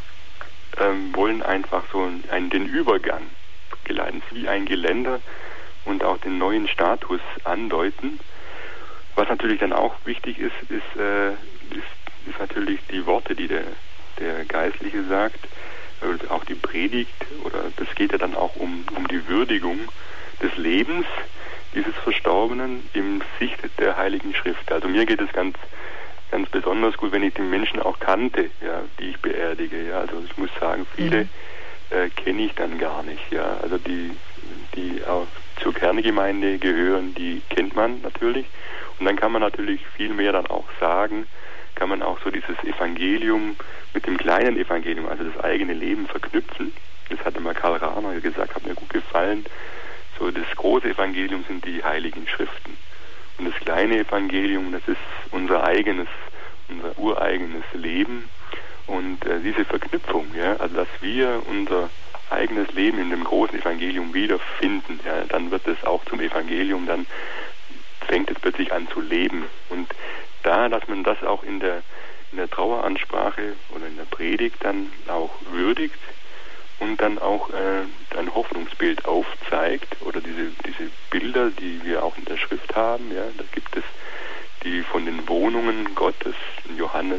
ähm, wollen einfach so einen, den Übergang geleiten, wie ein Geländer und auch den neuen Status andeuten. Was natürlich dann auch wichtig ist, ist, äh, ist, ist natürlich die Worte, die der, der Geistliche sagt, äh, auch die Predigt, oder das geht ja dann auch um, um die Würdigung des Lebens dieses Verstorbenen im Sicht der Heiligen Schrift. Also mir geht es ganz, ganz besonders gut, wenn ich die Menschen auch kannte, ja, die ich beerdige. Ja. Also ich muss sagen, viele mhm. äh, kenne ich dann gar nicht. Ja. Also die, die auch zur Kerngemeinde gehören, die kennt man natürlich. Und dann kann man natürlich viel mehr dann auch sagen, kann man auch so dieses Evangelium mit dem kleinen Evangelium, also das eigene Leben verknüpfen. Das hatte mal Karl Rahner gesagt, hat mir gut gefallen. So das große Evangelium sind die Heiligen Schriften. Und das kleine Evangelium, das ist unser eigenes, unser ureigenes Leben. Und äh, diese Verknüpfung, ja, also dass wir unser eigenes Leben in dem großen Evangelium wiederfinden, ja, dann wird es auch zum Evangelium, dann fängt es plötzlich an zu leben. Und da, dass man das auch in der, in der Traueransprache oder in der Predigt dann auch würdigt und dann auch äh, ein Hoffnungsbild aufzeigt, oder diese, diese Bilder, die wir auch in der Schrift haben, ja, da gibt es die von den Wohnungen Gottes, in Johannes,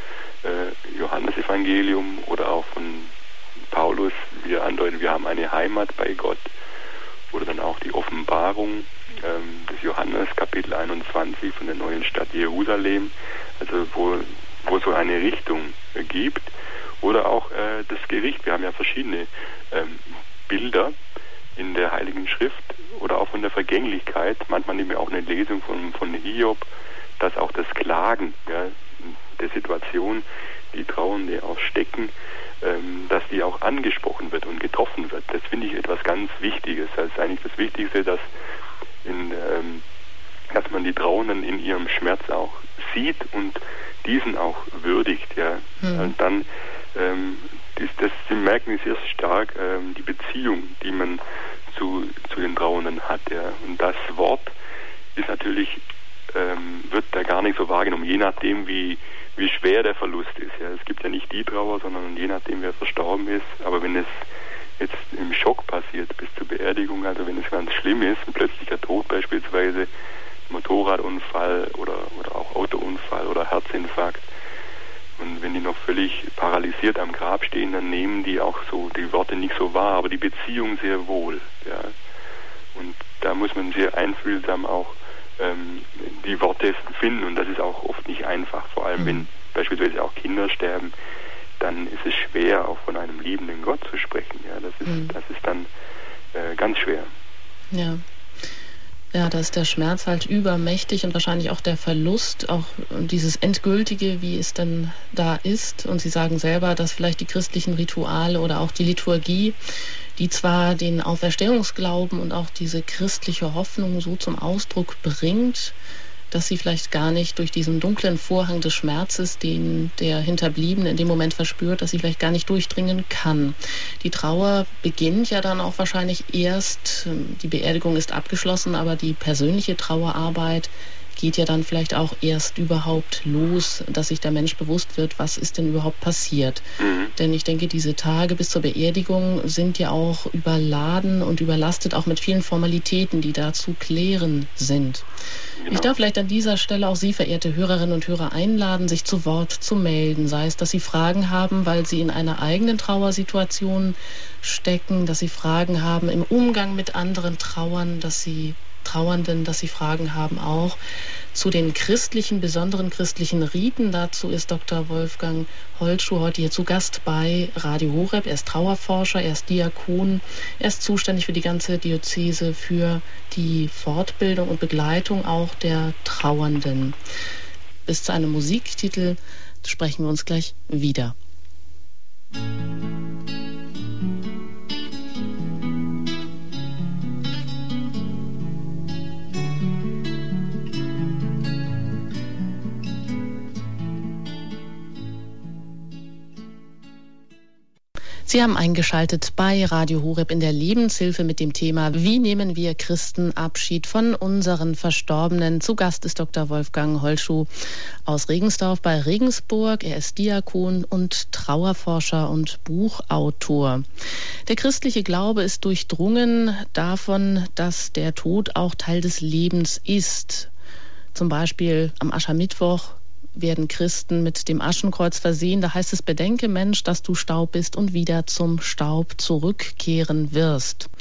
äh, Johannesevangelium, oder auch von Paulus, wir andeuten, wir haben eine Heimat bei Gott, oder dann auch die Offenbarung ähm, des Johannes, Kapitel einundzwanzig von der neuen Stadt Jerusalem, also wo, wo so eine Richtung äh, gibt, oder auch äh, das Gericht. Wir haben ja verschiedene ähm, Bilder in der Heiligen Schrift, oder auch von der Vergänglichkeit. Manchmal nehmen wir auch eine Lesung von, von Hiob, dass auch das Klagen, ja, der Situation, die Trauernde auch stecken, ähm, dass die auch angesprochen wird und getroffen wird. Das finde ich etwas ganz Wichtiges. Das ist eigentlich das Wichtigste, dass, in, ähm, dass man die Trauernden in ihrem Schmerz auch sieht und diesen auch würdigt. Ja. Mhm. Und dann, ähm, das, das, Sie merken sehr stark, ähm, die Beziehung, die man zu, zu den Trauernden hat. Ja. Und das Wort ist natürlich, ähm, wird da gar nicht so wahrgenommen, je nachdem, wie wie schwer der Verlust ist. Ja. Es gibt ja nicht die Trauer, sondern je nachdem, wer verstorben ist. Aber wenn es jetzt im Schock passiert, bis zur Beerdigung, also wenn es ganz schlimm ist, ein plötzlicher Tod beispielsweise, Motorradunfall oder, oder auch Autounfall oder Herzinfarkt, und wenn die noch völlig paralysiert am Grab stehen, dann nehmen die auch so die Worte nicht so wahr, aber die Beziehung sehr wohl. Ja. Und da muss man sehr einfühlsam auch die Worte finden, und das ist auch oft nicht einfach, vor allem wenn beispielsweise auch Kinder sterben, dann ist es schwer, auch von einem liebenden Gott zu sprechen. Ja, das ist, mhm. das ist dann äh, ganz schwer. Ja. Ja, da ist der Schmerz halt übermächtig und wahrscheinlich auch der Verlust, auch dieses Endgültige, wie es denn da ist. Und Sie sagen selber, dass vielleicht die christlichen Rituale oder auch die Liturgie, die zwar den Auferstehungsglauben und auch diese christliche Hoffnung so zum Ausdruck bringt, dass sie vielleicht gar nicht durch diesen dunklen Vorhang des Schmerzes, den der Hinterbliebene in dem Moment verspürt, dass sie vielleicht gar nicht durchdringen kann. Die Trauer beginnt ja dann auch wahrscheinlich erst, die Beerdigung ist abgeschlossen, aber die persönliche Trauerarbeit geht ja dann vielleicht auch erst überhaupt los, dass sich der Mensch bewusst wird, was ist denn überhaupt passiert. Mhm. Denn ich denke, diese Tage bis zur Beerdigung sind ja auch überladen und überlastet auch mit vielen Formalitäten, die da zu klären sind. Genau. Ich darf vielleicht an dieser Stelle auch Sie, verehrte Hörerinnen und Hörer, einladen, sich zu Wort zu melden. Sei es, dass Sie Fragen haben, weil Sie in einer eigenen Trauersituation stecken, dass Sie Fragen haben im Umgang mit anderen Trauern, dass Sie Trauernden, dass Sie Fragen haben auch zu den christlichen, besonderen christlichen Riten. Dazu ist Doktor Wolfgang Holtschuh heute hier zu Gast bei Radio Horeb. Er ist Trauerforscher, er ist Diakon, er ist zuständig für die ganze Diözese für die Fortbildung und Begleitung auch der Trauernden. Bis zu einem Musiktitel sprechen wir uns gleich wieder. Sie haben eingeschaltet bei Radio Horeb in der Lebenshilfe mit dem Thema: Wie nehmen wir Christen Abschied von unseren Verstorbenen? Zu Gast ist Doktor Wolfgang Holschuh aus Regensdorf bei Regensburg. Er ist Diakon und Trauerforscher und Buchautor. Der christliche Glaube ist durchdrungen davon, dass der Tod auch Teil des Lebens ist. Zum Beispiel am Aschermittwoch werden Christen mit dem Aschenkreuz versehen. Da heißt es: Bedenke, Mensch, dass du Staub bist und wieder zum Staub zurückkehren wirst.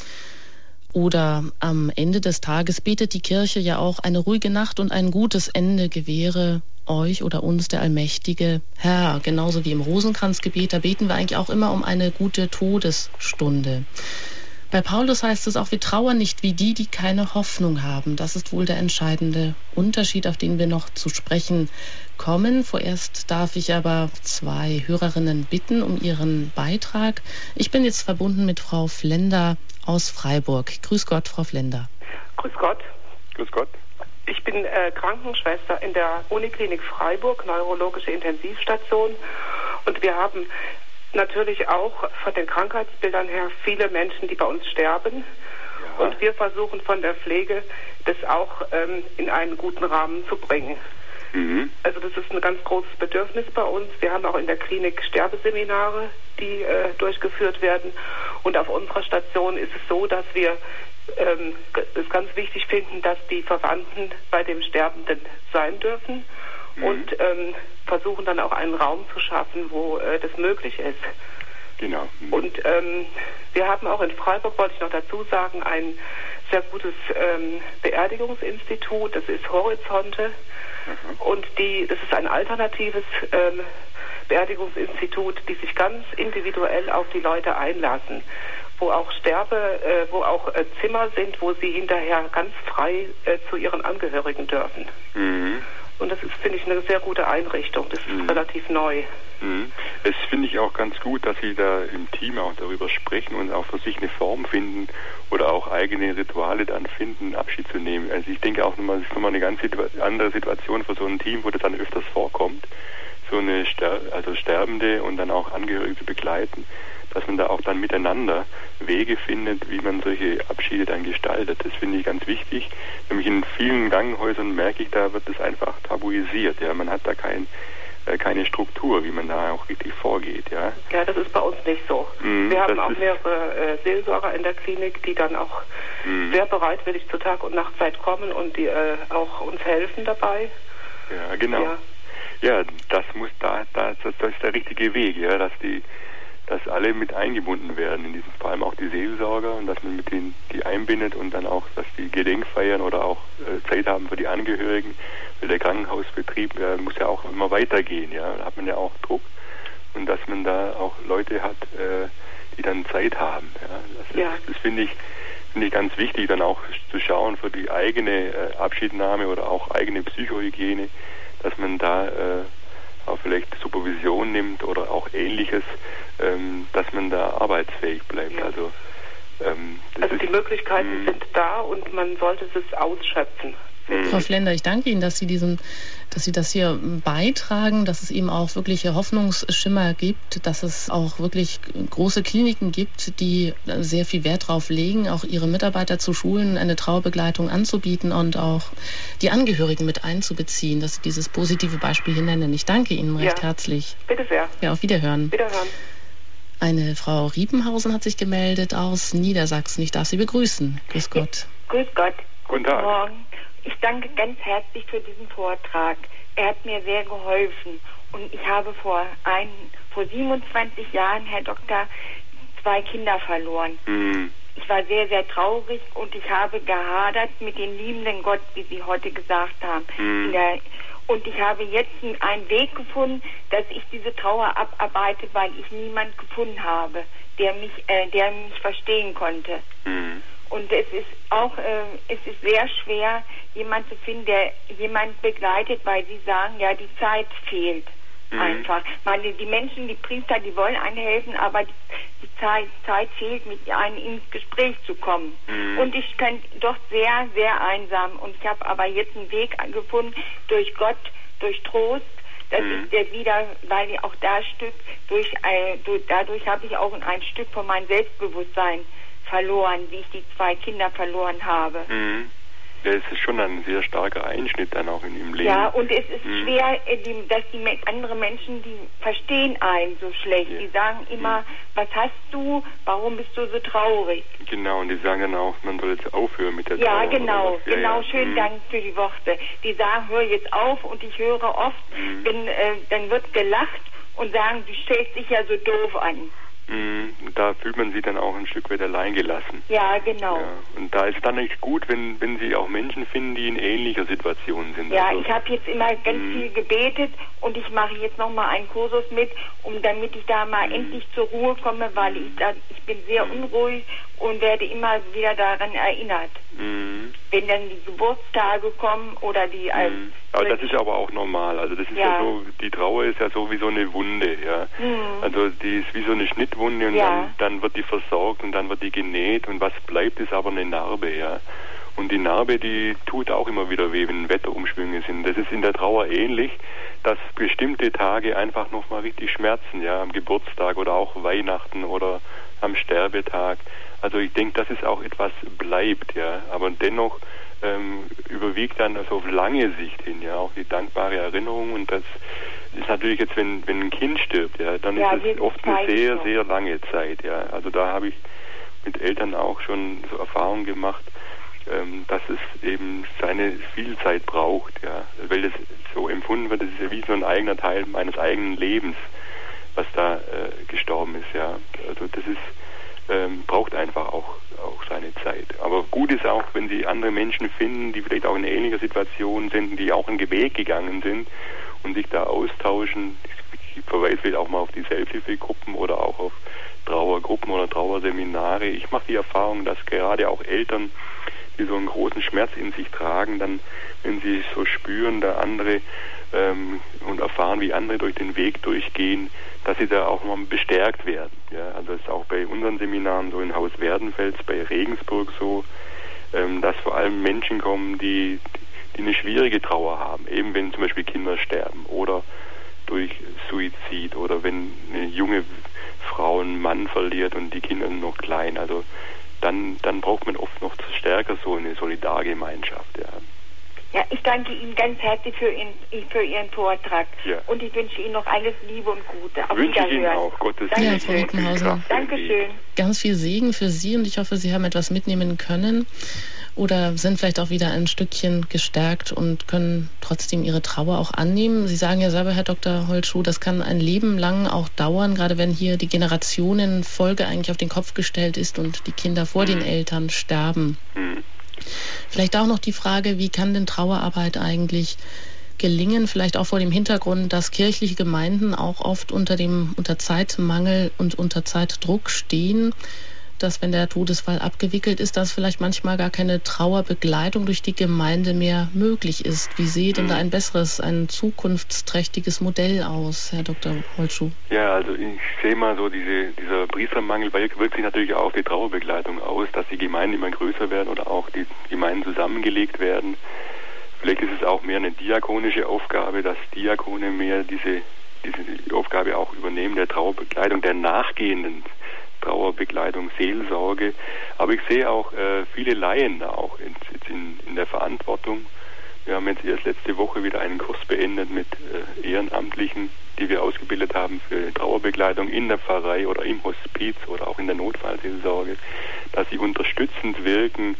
Oder am Ende des Tages betet die Kirche ja auch: Eine ruhige Nacht und ein gutes Ende gewähre euch oder uns der allmächtige Herr. Genauso wie im Rosenkranzgebet, da beten wir eigentlich auch immer um eine gute Todesstunde. Bei Paulus heißt es auch: Wir trauern nicht wie die, die keine Hoffnung haben. Das ist wohl der entscheidende Unterschied, auf den wir noch zu sprechen kommen. Vorerst darf ich aber zwei Hörerinnen bitten um ihren Beitrag. Ich bin jetzt verbunden mit Frau Flender aus Freiburg. Grüß Gott, Frau Flender. Grüß Gott. Grüß Gott. Ich bin äh, Krankenschwester in der Uniklinik Freiburg, neurologische Intensivstation. Und wir haben natürlich auch von den Krankheitsbildern her viele Menschen, die bei uns sterben. Ja. Und wir versuchen von der Pflege das auch ähm, in einen guten Rahmen zu bringen. Mhm. Also das ist ein ganz großes Bedürfnis bei uns. Wir haben auch in der Klinik Sterbeseminare, die äh, durchgeführt werden. Und auf unserer Station ist es so, dass wir ähm, es ganz wichtig finden, dass die Verwandten bei dem Sterbenden sein dürfen. Mhm. Und ähm, versuchen dann auch einen Raum zu schaffen, wo äh, das möglich ist. Genau. Mhm. Und ähm, wir haben auch in Freiburg, wollte ich noch dazu sagen, ein sehr gutes ähm, Beerdigungsinstitut, das ist Horizonte. Mhm. Und die, das ist ein alternatives ähm, Beerdigungsinstitut, die sich ganz individuell auf die Leute einlassen, wo auch Sterbe, äh, wo auch äh, Zimmer sind, wo sie hinterher ganz frei äh, zu ihren Angehörigen dürfen. Mhm. Und das ist, finde ich, eine sehr gute Einrichtung. Das ist mhm. relativ neu. Mhm. Es finde ich auch ganz gut, dass Sie da im Team auch darüber sprechen und auch für sich eine Form finden oder auch eigene Rituale dann finden, Abschied zu nehmen. Also ich denke auch nochmal, das ist nochmal eine ganz andere Situation für so ein Team, wo das dann öfters vorkommt, so eine Ster- also Sterbende und dann auch Angehörige zu begleiten, dass man da auch dann miteinander Wege findet, wie man solche Abschiede dann gestaltet. Das finde ich ganz wichtig. Nämlich in vielen Krankenhäusern merke ich, da wird das einfach tabuisiert. Ja, man hat da kein, äh, keine Struktur, wie man da auch richtig vorgeht. Ja, ja, das ist bei uns nicht so. Mhm, wir haben auch mehrere äh, Seelsorger in der Klinik, die dann auch mhm. sehr bereitwillig zu Tag- und Nachtzeit kommen und die äh, auch uns helfen dabei. Ja, genau. Ja, ja das muss da, da das ist der richtige Weg, ja, dass die dass alle mit eingebunden werden, in diesem vor allem auch die Seelsorger, und dass man mit denen die einbindet und dann auch, dass die Gedenkfeiern oder auch äh, Zeit haben für die Angehörigen, weil der Krankenhausbetrieb äh, muss ja auch immer weitergehen, ja, da hat man ja auch Druck, und dass man da auch Leute hat, äh, die dann Zeit haben, ja, das, ja. das finde ich, finde ich ganz wichtig, dann auch zu schauen für die eigene äh, Abschiednahme oder auch eigene Psychohygiene, dass man da äh, auch vielleicht Supervision nimmt oder auch Ähnliches, ähm, dass man da arbeitsfähig bleibt. Ja. Also, ähm, also die Möglichkeiten sind da und man sollte es ausschöpfen. Mhm. Frau Flender, ich danke Ihnen, dass Sie diesen, dass Sie das hier beitragen, dass es eben auch wirkliche Hoffnungsschimmer gibt, dass es auch wirklich große Kliniken gibt, die sehr viel Wert darauf legen, auch ihre Mitarbeiter zu schulen, eine Trauerbegleitung anzubieten und auch die Angehörigen mit einzubeziehen, dass Sie dieses positive Beispiel hier nennen. Ich danke Ihnen recht ja. herzlich. Bitte sehr. Ja, auf Wiederhören. Wiederhören. Eine Frau Riepenhausen hat sich gemeldet aus Niedersachsen. Ich darf Sie begrüßen. Grüß Gott. Grüß Gott. Guten Tag. Morgen. Ich danke ganz herzlich für diesen Vortrag. Er hat mir sehr geholfen. Und ich habe vor, ein, vor siebenundzwanzig Jahren, Herr Doktor, zwei Kinder verloren. Mhm. Ich war sehr, sehr traurig und ich habe gehadert mit dem liebenden Gott, wie Sie heute gesagt haben. Mhm. In der, und ich habe jetzt einen Weg gefunden, dass ich diese Trauer abarbeite, weil ich niemand gefunden habe, der mich, äh, der mich verstehen konnte. Mhm. Und es ist auch, äh, es ist sehr schwer, jemanden zu finden, der jemand begleitet, weil sie sagen, ja, die Zeit fehlt mhm. einfach. Meine, die Menschen, die Priester, die wollen einem helfen, aber die, die Zeit, Zeit fehlt, mit einem ins Gespräch zu kommen. Mhm. Und ich bin doch sehr, sehr einsam. Und ich habe aber jetzt einen Weg gefunden, durch Gott, durch Trost, Das Mhm. ist jetzt wieder, weil ich auch da Stück durch, äh, durch dadurch habe ich auch ein Stück von meinem Selbstbewusstsein verloren, wie ich die zwei Kinder verloren habe. Mhm. Ja, es ist schon ein sehr starker Einschnitt dann auch in ihrem Leben. Ja, und es ist Mhm. schwer, äh, die, dass die me- andere Menschen, die verstehen einen so schlecht. Ja. Die sagen immer, was hast du, warum bist du so traurig? Genau, und die sagen dann auch, man soll jetzt aufhören mit der Ja, Trauer oder genau, was. Ja, genau, ja. schönen Mhm. Dank für die Worte. Die sagen, hör jetzt auf, und ich höre oft, Mhm. wenn, äh, dann wird gelacht und sagen, du stellst dich ja so doof an. Mhm. Da fühlt man sich dann auch ein Stück weit allein gelassen. Ja, genau. Ja. Und da ist dann nicht gut, wenn, wenn sie auch Menschen finden, die in ähnlicher Situation sind. Ja, also, ich habe jetzt immer ganz Mhm. viel gebetet, und ich mache jetzt nochmal einen Kursus mit, um damit ich da mal Mhm. endlich zur Ruhe komme, weil ich da, ich bin sehr Mhm. unruhig und werde immer wieder daran erinnert. Mhm. Wenn dann die Geburtstage kommen oder die... Äh, Mhm. Aber das ist aber auch normal. Also das ist ja. Ja. so, die Trauer ist ja so wie so eine Wunde, ja. Mhm. Also die ist wie so eine Schnittwunde, und Ja. dann, dann wird die versorgt und dann wird die genäht, und was bleibt, ist aber eine Narbe, ja. Und die Narbe, die tut auch immer wieder weh, wenn Wetterumschwünge sind. Das ist in der Trauer ähnlich, dass bestimmte Tage einfach nochmal richtig schmerzen, ja, am Geburtstag oder auch Weihnachten oder am Sterbetag. Also ich denke, dass es auch etwas bleibt, ja. Aber dennoch ähm, überwiegt dann also auf lange Sicht hin, ja, auch die dankbare Erinnerung. Und das ist natürlich jetzt, wenn, wenn ein Kind stirbt, ja, dann Ja, ist es oft eine Zeit sehr, noch. sehr lange Zeit, ja. Also da habe ich mit Eltern auch schon so Erfahrungen gemacht, ähm, dass es eben seine viel Zeit braucht, ja, weil das so empfunden wird, das ist ja wie so ein eigener Teil meines eigenen Lebens, was da äh, gestorben ist, ja. Also das ist ähm, braucht einfach auch auch seine Zeit. Aber gut ist auch, wenn Sie andere Menschen finden, die vielleicht auch in ähnlicher Situation sind, die auch einen Weg gegangen sind und sich da austauschen. Ich verweise vielleicht auch mal auf die Selbsthilfegruppen oder auch auf Trauergruppen oder Trauerseminare. Ich mache die Erfahrung, dass gerade auch Eltern, die so einen großen Schmerz in sich tragen, dann, wenn sie so spüren, da andere ähm, und erfahren, wie andere durch den Weg durchgehen, dass sie da auch mal bestärkt werden. Ja, also das ist auch bei unseren Seminaren so in Haus Werdenfels, bei Regensburg so, ähm, dass vor allem Menschen kommen, die, die eine schwierige Trauer haben, eben wenn zum Beispiel Kinder sterben oder durch Suizid oder wenn eine junge Frau einen Mann verliert und die Kinder sind noch klein. Also dann, dann braucht man oft noch stärker so eine Solidargemeinschaft. Ja. Ja, ich danke Ihnen ganz herzlich für Ihren, für Ihren Vortrag. Ja. Und ich wünsche Ihnen noch alles Liebe und Gute. Auf Wünsche ich Ihnen Wiederhören. auch. Gottes Danke Ja, Frau schön. Ruppenhauser. Dankeschön. Ganz viel Segen für Sie, und ich hoffe, Sie haben etwas mitnehmen können oder sind vielleicht auch wieder ein Stückchen gestärkt und können trotzdem Ihre Trauer auch annehmen. Sie sagen ja selber, Herr Doktor Holtschuh, das kann ein Leben lang auch dauern, gerade wenn hier die Generationenfolge eigentlich auf den Kopf gestellt ist und die Kinder vor den Eltern sterben. Hm. Vielleicht auch noch die Frage, wie kann denn Trauerarbeit eigentlich gelingen, vielleicht auch vor dem Hintergrund, dass kirchliche Gemeinden auch oft unter dem unter Zeitmangel und unter Zeitdruck stehen, dass wenn der Todesfall abgewickelt ist, dass vielleicht manchmal gar keine Trauerbegleitung durch die Gemeinde mehr möglich ist. Wie sieht denn da ein besseres, ein zukunftsträchtiges Modell aus, Herr Doktor Holtschuh? Ja, also ich sehe mal so, diese, dieser Priestermangel wirkt sich natürlich auch auf die Trauerbegleitung aus, dass die Gemeinden immer größer werden oder auch die Gemeinden zusammengelegt werden. Vielleicht ist es auch mehr eine diakonische Aufgabe, dass Diakone mehr diese, diese Aufgabe auch übernehmen, der Trauerbegleitung, der nachgehenden Trauerbegleitung, Seelsorge. Aber ich sehe auch äh, viele Laien da auch in, in, in der Verantwortung. Wir haben jetzt erst letzte Woche wieder einen Kurs beendet mit äh, Ehrenamtlichen, die wir ausgebildet haben für Trauerbegleitung in der Pfarrei oder im Hospiz oder auch in der Notfallseelsorge, dass sie unterstützend wirken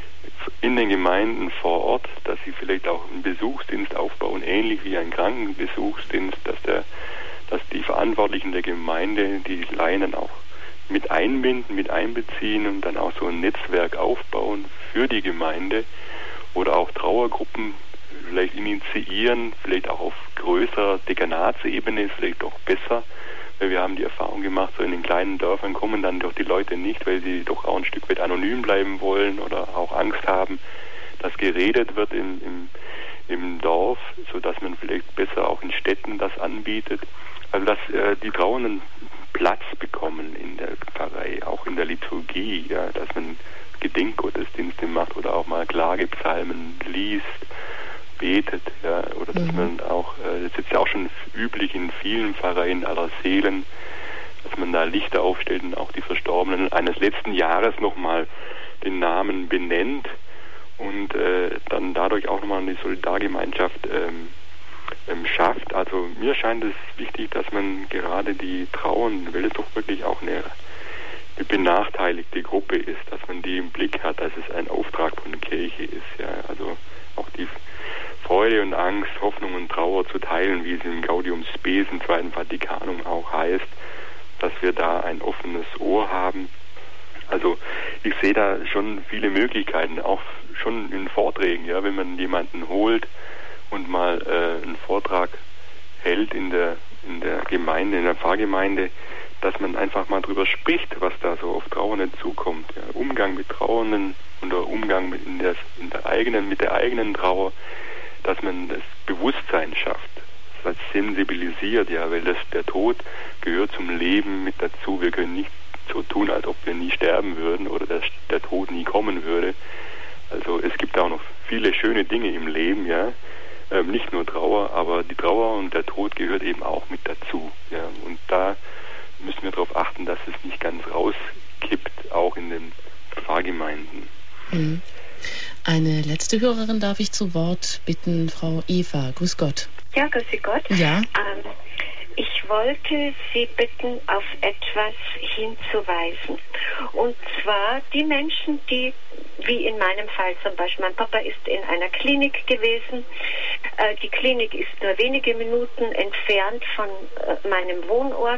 in den Gemeinden vor Ort, dass sie vielleicht auch einen Besuchsdienst aufbauen, ähnlich wie ein Krankenbesuchsdienst, dass der, dass die Verantwortlichen der Gemeinde die Laien auch mit einbinden, mit einbeziehen und dann auch so ein Netzwerk aufbauen für die Gemeinde oder auch Trauergruppen vielleicht initiieren, vielleicht auch auf größerer Dekanatsebene ist vielleicht doch besser, weil wir haben die Erfahrung gemacht, so in den kleinen Dörfern kommen dann doch die Leute nicht, weil sie doch auch ein Stück weit anonym bleiben wollen oder auch Angst haben, dass geredet wird im, im, im Dorf, sodass man vielleicht besser auch in Städten das anbietet. Also dass äh, die Trauernden Platz bekommen in der Pfarrei, auch in der Liturgie, ja, dass man Gedenkgottesdienste macht oder auch mal Klagepsalmen liest betet, ja, oder dass mhm. man auch, äh, das ist jetzt auch schon üblich in vielen Pfarreien aller Seelen, dass man da Lichter aufstellt und auch die Verstorbenen eines letzten Jahres nochmal den Namen benennt und äh, dann dadurch auch nochmal eine Solidargemeinschaft ähm, ähm, schafft. Also mir scheint es wichtig, dass man gerade die Trauernden, weil es doch wirklich auch eine, eine benachteiligte Gruppe ist, dass man die im Blick hat, dass es ein Auftrag von der Kirche ist. Ja, also auch die Freude und Angst, Hoffnung und Trauer zu teilen, wie es im Gaudium Spes im Zweiten Vatikanum auch heißt, dass wir da ein offenes Ohr haben. Also ich sehe da schon viele Möglichkeiten, auch schon in Vorträgen, ja, wenn man jemanden holt und mal äh, einen Vortrag hält in der in der Gemeinde, in der Pfarrgemeinde, dass man einfach mal drüber spricht, was da so auf Trauernden zukommt. Ja, Umgang mit Trauernden und der Umgang mit in der, in der eigenen, mit der eigenen Trauer, dass man das Bewusstsein schafft, das sensibilisiert, ja, weil das, der Tod gehört zum Leben mit dazu. Wir können nicht so tun, als ob wir nie sterben würden oder dass der Tod nie kommen würde. Also es gibt auch noch viele schöne Dinge im Leben, ja, ähm, nicht nur Trauer, aber die Trauer und der Tod gehört eben auch mit dazu, ja, und da müssen wir darauf achten, dass es nicht ganz rauskippt, auch in den Pfarrgemeinden. Mhm. Eine letzte Hörerin darf ich zu Wort bitten, Frau Eva. Grüß Gott. Ja, grüß Gott. Ja. Ähm, ich wollte Sie bitten, auf etwas hinzuweisen. Und zwar die Menschen, die, wie in meinem Fall zum Beispiel, mein Papa ist in einer Klinik gewesen. Äh, die Klinik ist nur wenige Minuten entfernt von äh, meinem Wohnort.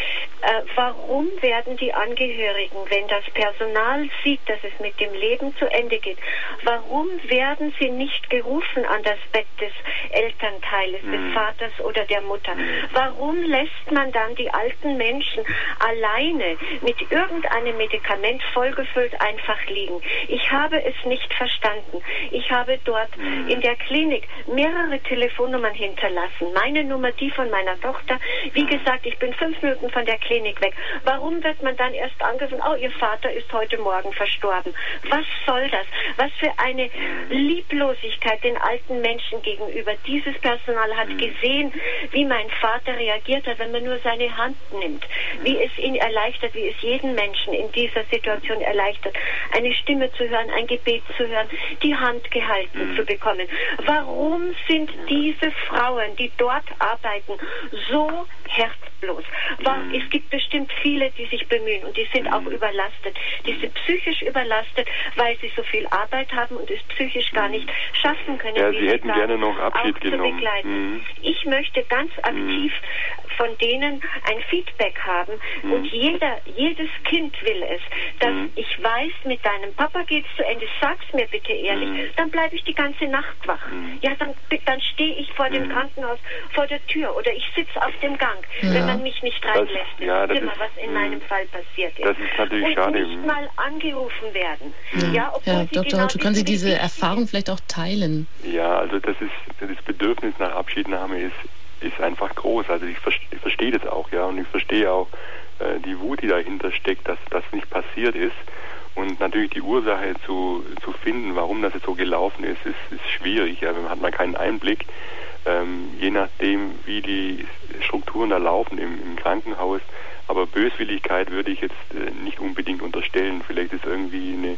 Äh, warum werden die Angehörigen, wenn das Personal sieht, dass es mit dem Leben zu Ende geht, warum werden sie nicht gerufen an das Bett des Elternteiles, mhm. des Vaters oder der Mutter? Warum lässt man dann die alten Menschen alleine mit irgendeinem Medikament vollgefüllt einfach liegen? Ich habe es nicht verstanden. Ich habe dort mhm. in der Klinik mehrere Telefonnummern hinterlassen. Meine Nummer, die von meiner Tochter. Wie gesagt, ich bin fünf Minuten von der Klinik weg. Warum wird man dann erst angerufen, oh, Ihr Vater ist heute Morgen verstorben? Was soll das? Was für eine Lieblosigkeit den alten Menschen gegenüber. Dieses Personal hat gesehen, wie mein Vater reagiert hat, wenn man nur seine Hand nimmt. Wie es ihn erleichtert, wie es jeden Menschen in dieser Situation erleichtert, eine Stimme zu hören, ein Gebet zu hören, die Hand gehalten zu bekommen. Warum sind diese Frauen, die dort arbeiten, so herzlos? Es gibt bestimmt viele, die sich bemühen und die sind auch überlastet. Die sind psychisch überlastet, weil sie so viel Arbeit haben und es psychisch gar nicht schaffen können. Ja, sie hätten sagen, gerne noch Abschied genommen. Mhm. Ich möchte ganz aktiv mhm. von denen ein Feedback haben mhm. und jeder, jedes Kind will es, dass mhm. ich weiß, mit deinem Papa geht's zu Ende, sag's mir bitte ehrlich, mhm. dann bleibe ich die ganze Nacht wach. Mhm. Ja, dann, dann stehe ich vor dem Krankenhaus vor der Tür oder ich sitze auf dem Gang, ja. wenn man mich nicht reinlässt. Das, ja, das immer, ist, was in mh. meinem Fall passiert ist. Das ist natürlich und schade. nicht mal angerufen werden. Ja, ja, ja Doktor Hautschuh, können Sie diese Erfahrung vielleicht auch teilen? Ja, also das ist das Bedürfnis nach Abschiednahme ist, ist einfach groß. Also ich verstehe, verstehe das auch, ja, und ich verstehe auch äh, die Wut, die dahinter steckt, dass das nicht passiert ist. Und natürlich die Ursache zu, zu finden, warum das jetzt so gelaufen ist, ist, ist schwierig. Ja, man hat man keinen Einblick. Ähm, je nachdem, wie die Strukturen da laufen im, im Krankenhaus. Aber Böswilligkeit würde ich jetzt äh, nicht unbedingt unterstellen. Vielleicht ist irgendwie eine,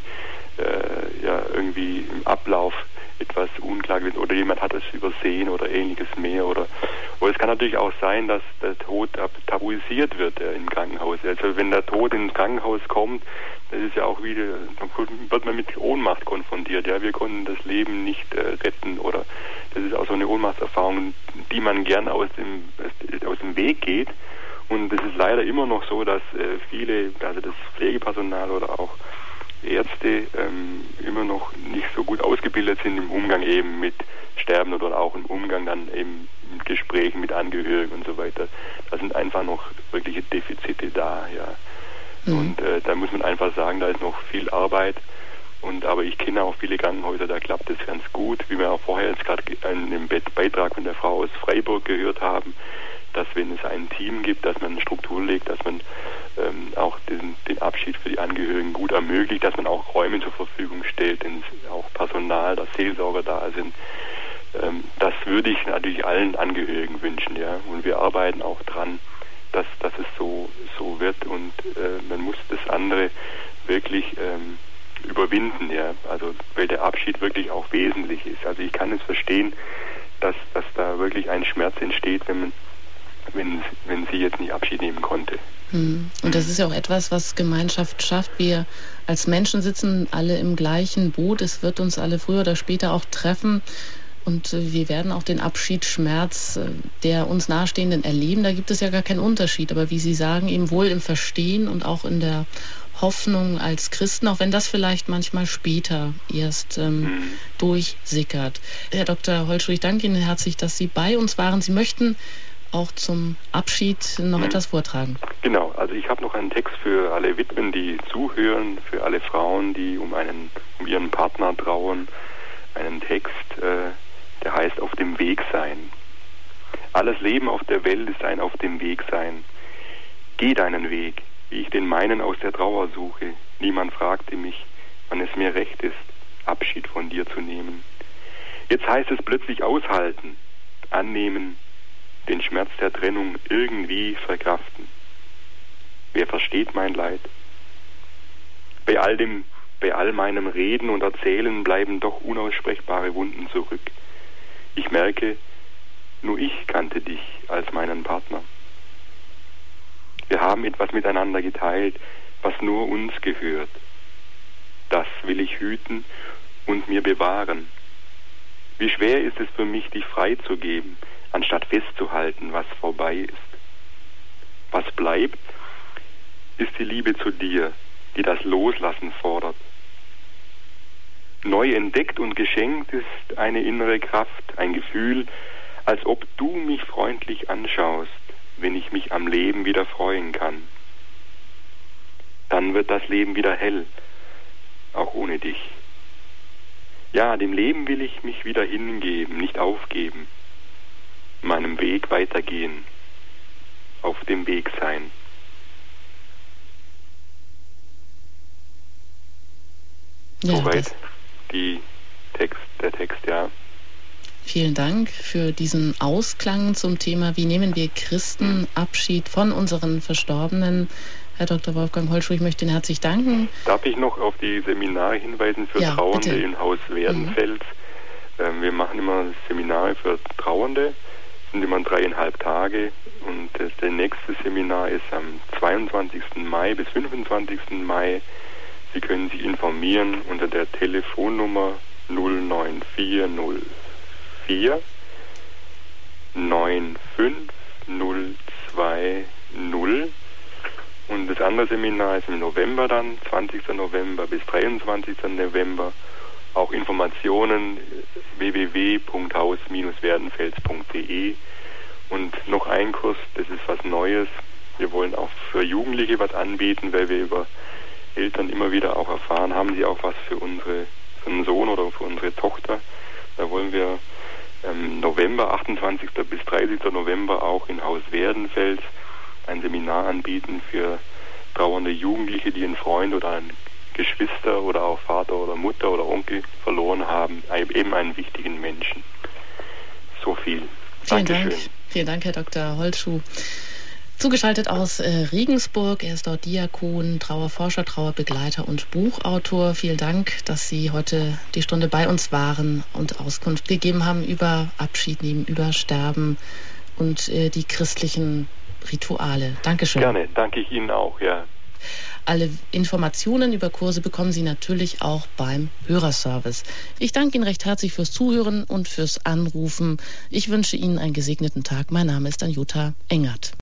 äh, ja, irgendwie im Ablauf etwas unklar gewesen oder jemand hat es übersehen oder ähnliches mehr. Oder, oder es kann natürlich auch sein, dass der Tod tabuisiert wird äh, im Krankenhaus. Also wenn der Tod ins Krankenhaus kommt, das ist ja auch wieder, dann wird man mit Ohnmacht konfrontiert. Ja, wir konnten das Leben nicht äh, retten oder das ist auch so eine Ohnmachtserfahrung, die man gern aus dem, aus dem Weg geht. Und es ist leider immer noch so, dass äh, viele, also das Pflegepersonal oder auch Ärzte ähm, immer noch nicht so gut ausgebildet sind im Umgang eben mit Sterben oder auch im Umgang dann eben mit Gesprächen mit Angehörigen und so weiter. Da sind einfach noch wirkliche Defizite da, ja. Mhm. Und äh, da muss man einfach sagen, da ist noch viel Arbeit. Und aber ich kenne auch viele Krankenhäuser, da klappt es ganz gut, wie wir auch vorher jetzt gerade in dem Beitrag von der Frau aus Freiburg gehört haben, dass wenn es ein Team gibt, dass man eine Struktur legt, dass man ähm, auch den, den Abschied für die Angehörigen gut ermöglicht, dass man auch Räume zur Verfügung stellt, denn auch Personal, dass Seelsorger da sind, ähm, das würde ich natürlich allen Angehörigen wünschen, ja. Und wir arbeiten auch dran, dass, dass es so, so wird, und äh, man muss das andere wirklich ähm, überwinden, ja. Also, weil der Abschied wirklich auch wesentlich ist. Also ich kann es verstehen, dass, dass da wirklich ein Schmerz entsteht, wenn man, wenn, wenn sie jetzt nicht Abschied nehmen konnte. Und das ist ja auch etwas, was Gemeinschaft schafft. Wir als Menschen sitzen alle im gleichen Boot. Es wird uns alle früher oder später auch treffen. Und wir werden auch den Abschiedsschmerz der uns Nahestehenden erleben. Da gibt es ja gar keinen Unterschied. Aber wie Sie sagen, eben wohl im Verstehen und auch in der Hoffnung als Christen, auch wenn das vielleicht manchmal später erst ähm, mhm. durchsickert. Herr Doktor Holtschuh, ich danke Ihnen herzlich, dass Sie bei uns waren. Sie möchten auch zum Abschied noch mhm. etwas vortragen. Genau, also ich habe noch einen Text für alle Witwen, die zuhören, für alle Frauen, die um einen, um ihren Partner trauern. Einen Text, äh, der heißt Auf dem Weg sein. Alles Leben auf der Welt ist ein Auf dem Weg sein. Geh deinen Weg, wie ich den meinen aus der Trauer suche. Niemand fragte mich, wann es mir recht ist, Abschied von dir zu nehmen. Jetzt heißt es plötzlich aushalten, annehmen, den Schmerz der Trennung irgendwie verkraften. Wer versteht mein Leid? Bei all dem, bei all meinem Reden und Erzählen bleiben doch unaussprechbare Wunden zurück. Ich merke, nur ich kannte dich als meinen Partner. Wir haben etwas miteinander geteilt, was nur uns gehört. Das will ich hüten und mir bewahren. Wie schwer ist es für mich, dich freizugeben, anstatt festzuhalten, was vorbei ist. Was bleibt, ist die Liebe zu dir, die das Loslassen fordert. Neu entdeckt und geschenkt ist eine innere Kraft, ein Gefühl, als ob du mich freundlich anschaust, wenn ich mich am Leben wieder freuen kann. Dann wird das Leben wieder hell, auch ohne dich. Ja, dem Leben will ich mich wieder hingeben, nicht aufgeben. Meinem Weg weitergehen, auf dem Weg sein. Ja, soweit die Text, der Text, ja. Vielen Dank für diesen Ausklang zum Thema, wie nehmen wir Christen Abschied von unseren Verstorbenen. Herr Doktor Wolfgang Holtschuh, ich möchte Ihnen herzlich danken. Darf ich noch auf die Seminare hinweisen für ja, Trauernde bitte. Im Haus Werdenfels? Mhm. Ähm, wir machen immer Seminare für Trauernde. Sind immer dreieinhalb Tage, und das, das nächste Seminar ist am zweiundzwanzigsten Mai bis fünfundzwanzigsten Mai. Sie können sich informieren unter der Telefonnummer null neun vier null vier neun fünf null zwei null, und das andere Seminar ist im November dann, zwanzigsten November bis dreiundzwanzigsten November. Auch Informationen w w w punkt haus Bindestrich werdenfels punkt d e. Und noch ein Kurs, das ist was Neues. Wir wollen auch für Jugendliche was anbieten, weil wir über Eltern immer wieder auch erfahren, haben sie auch was für unsere für einen Sohn oder für unsere Tochter. Da wollen wir im November, achtundzwanzigsten bis dreißigsten November auch in Haus Werdenfels ein Seminar anbieten für trauernde Jugendliche, die einen Freund oder einen Geschwister oder auch Vater oder Mutter oder Onkel verloren haben, eben einen wichtigen Menschen. So viel. Vielen Dankeschön. Dank. Vielen Dank, Herr Doktor Holtschuh. Zugeschaltet aus äh, Regensburg. Er ist dort Diakon, Trauerforscher, Trauerbegleiter und Buchautor. Vielen Dank, dass Sie heute die Stunde bei uns waren und Auskunft gegeben haben über Abschied nehmen, über Sterben und äh, die christlichen Rituale. Dankeschön. Gerne, danke ich Ihnen auch, ja. Alle Informationen über Kurse bekommen Sie natürlich auch beim Hörerservice. Ich danke Ihnen recht herzlich fürs Zuhören und fürs Anrufen. Ich wünsche Ihnen einen gesegneten Tag. Mein Name ist Anjuta Engert.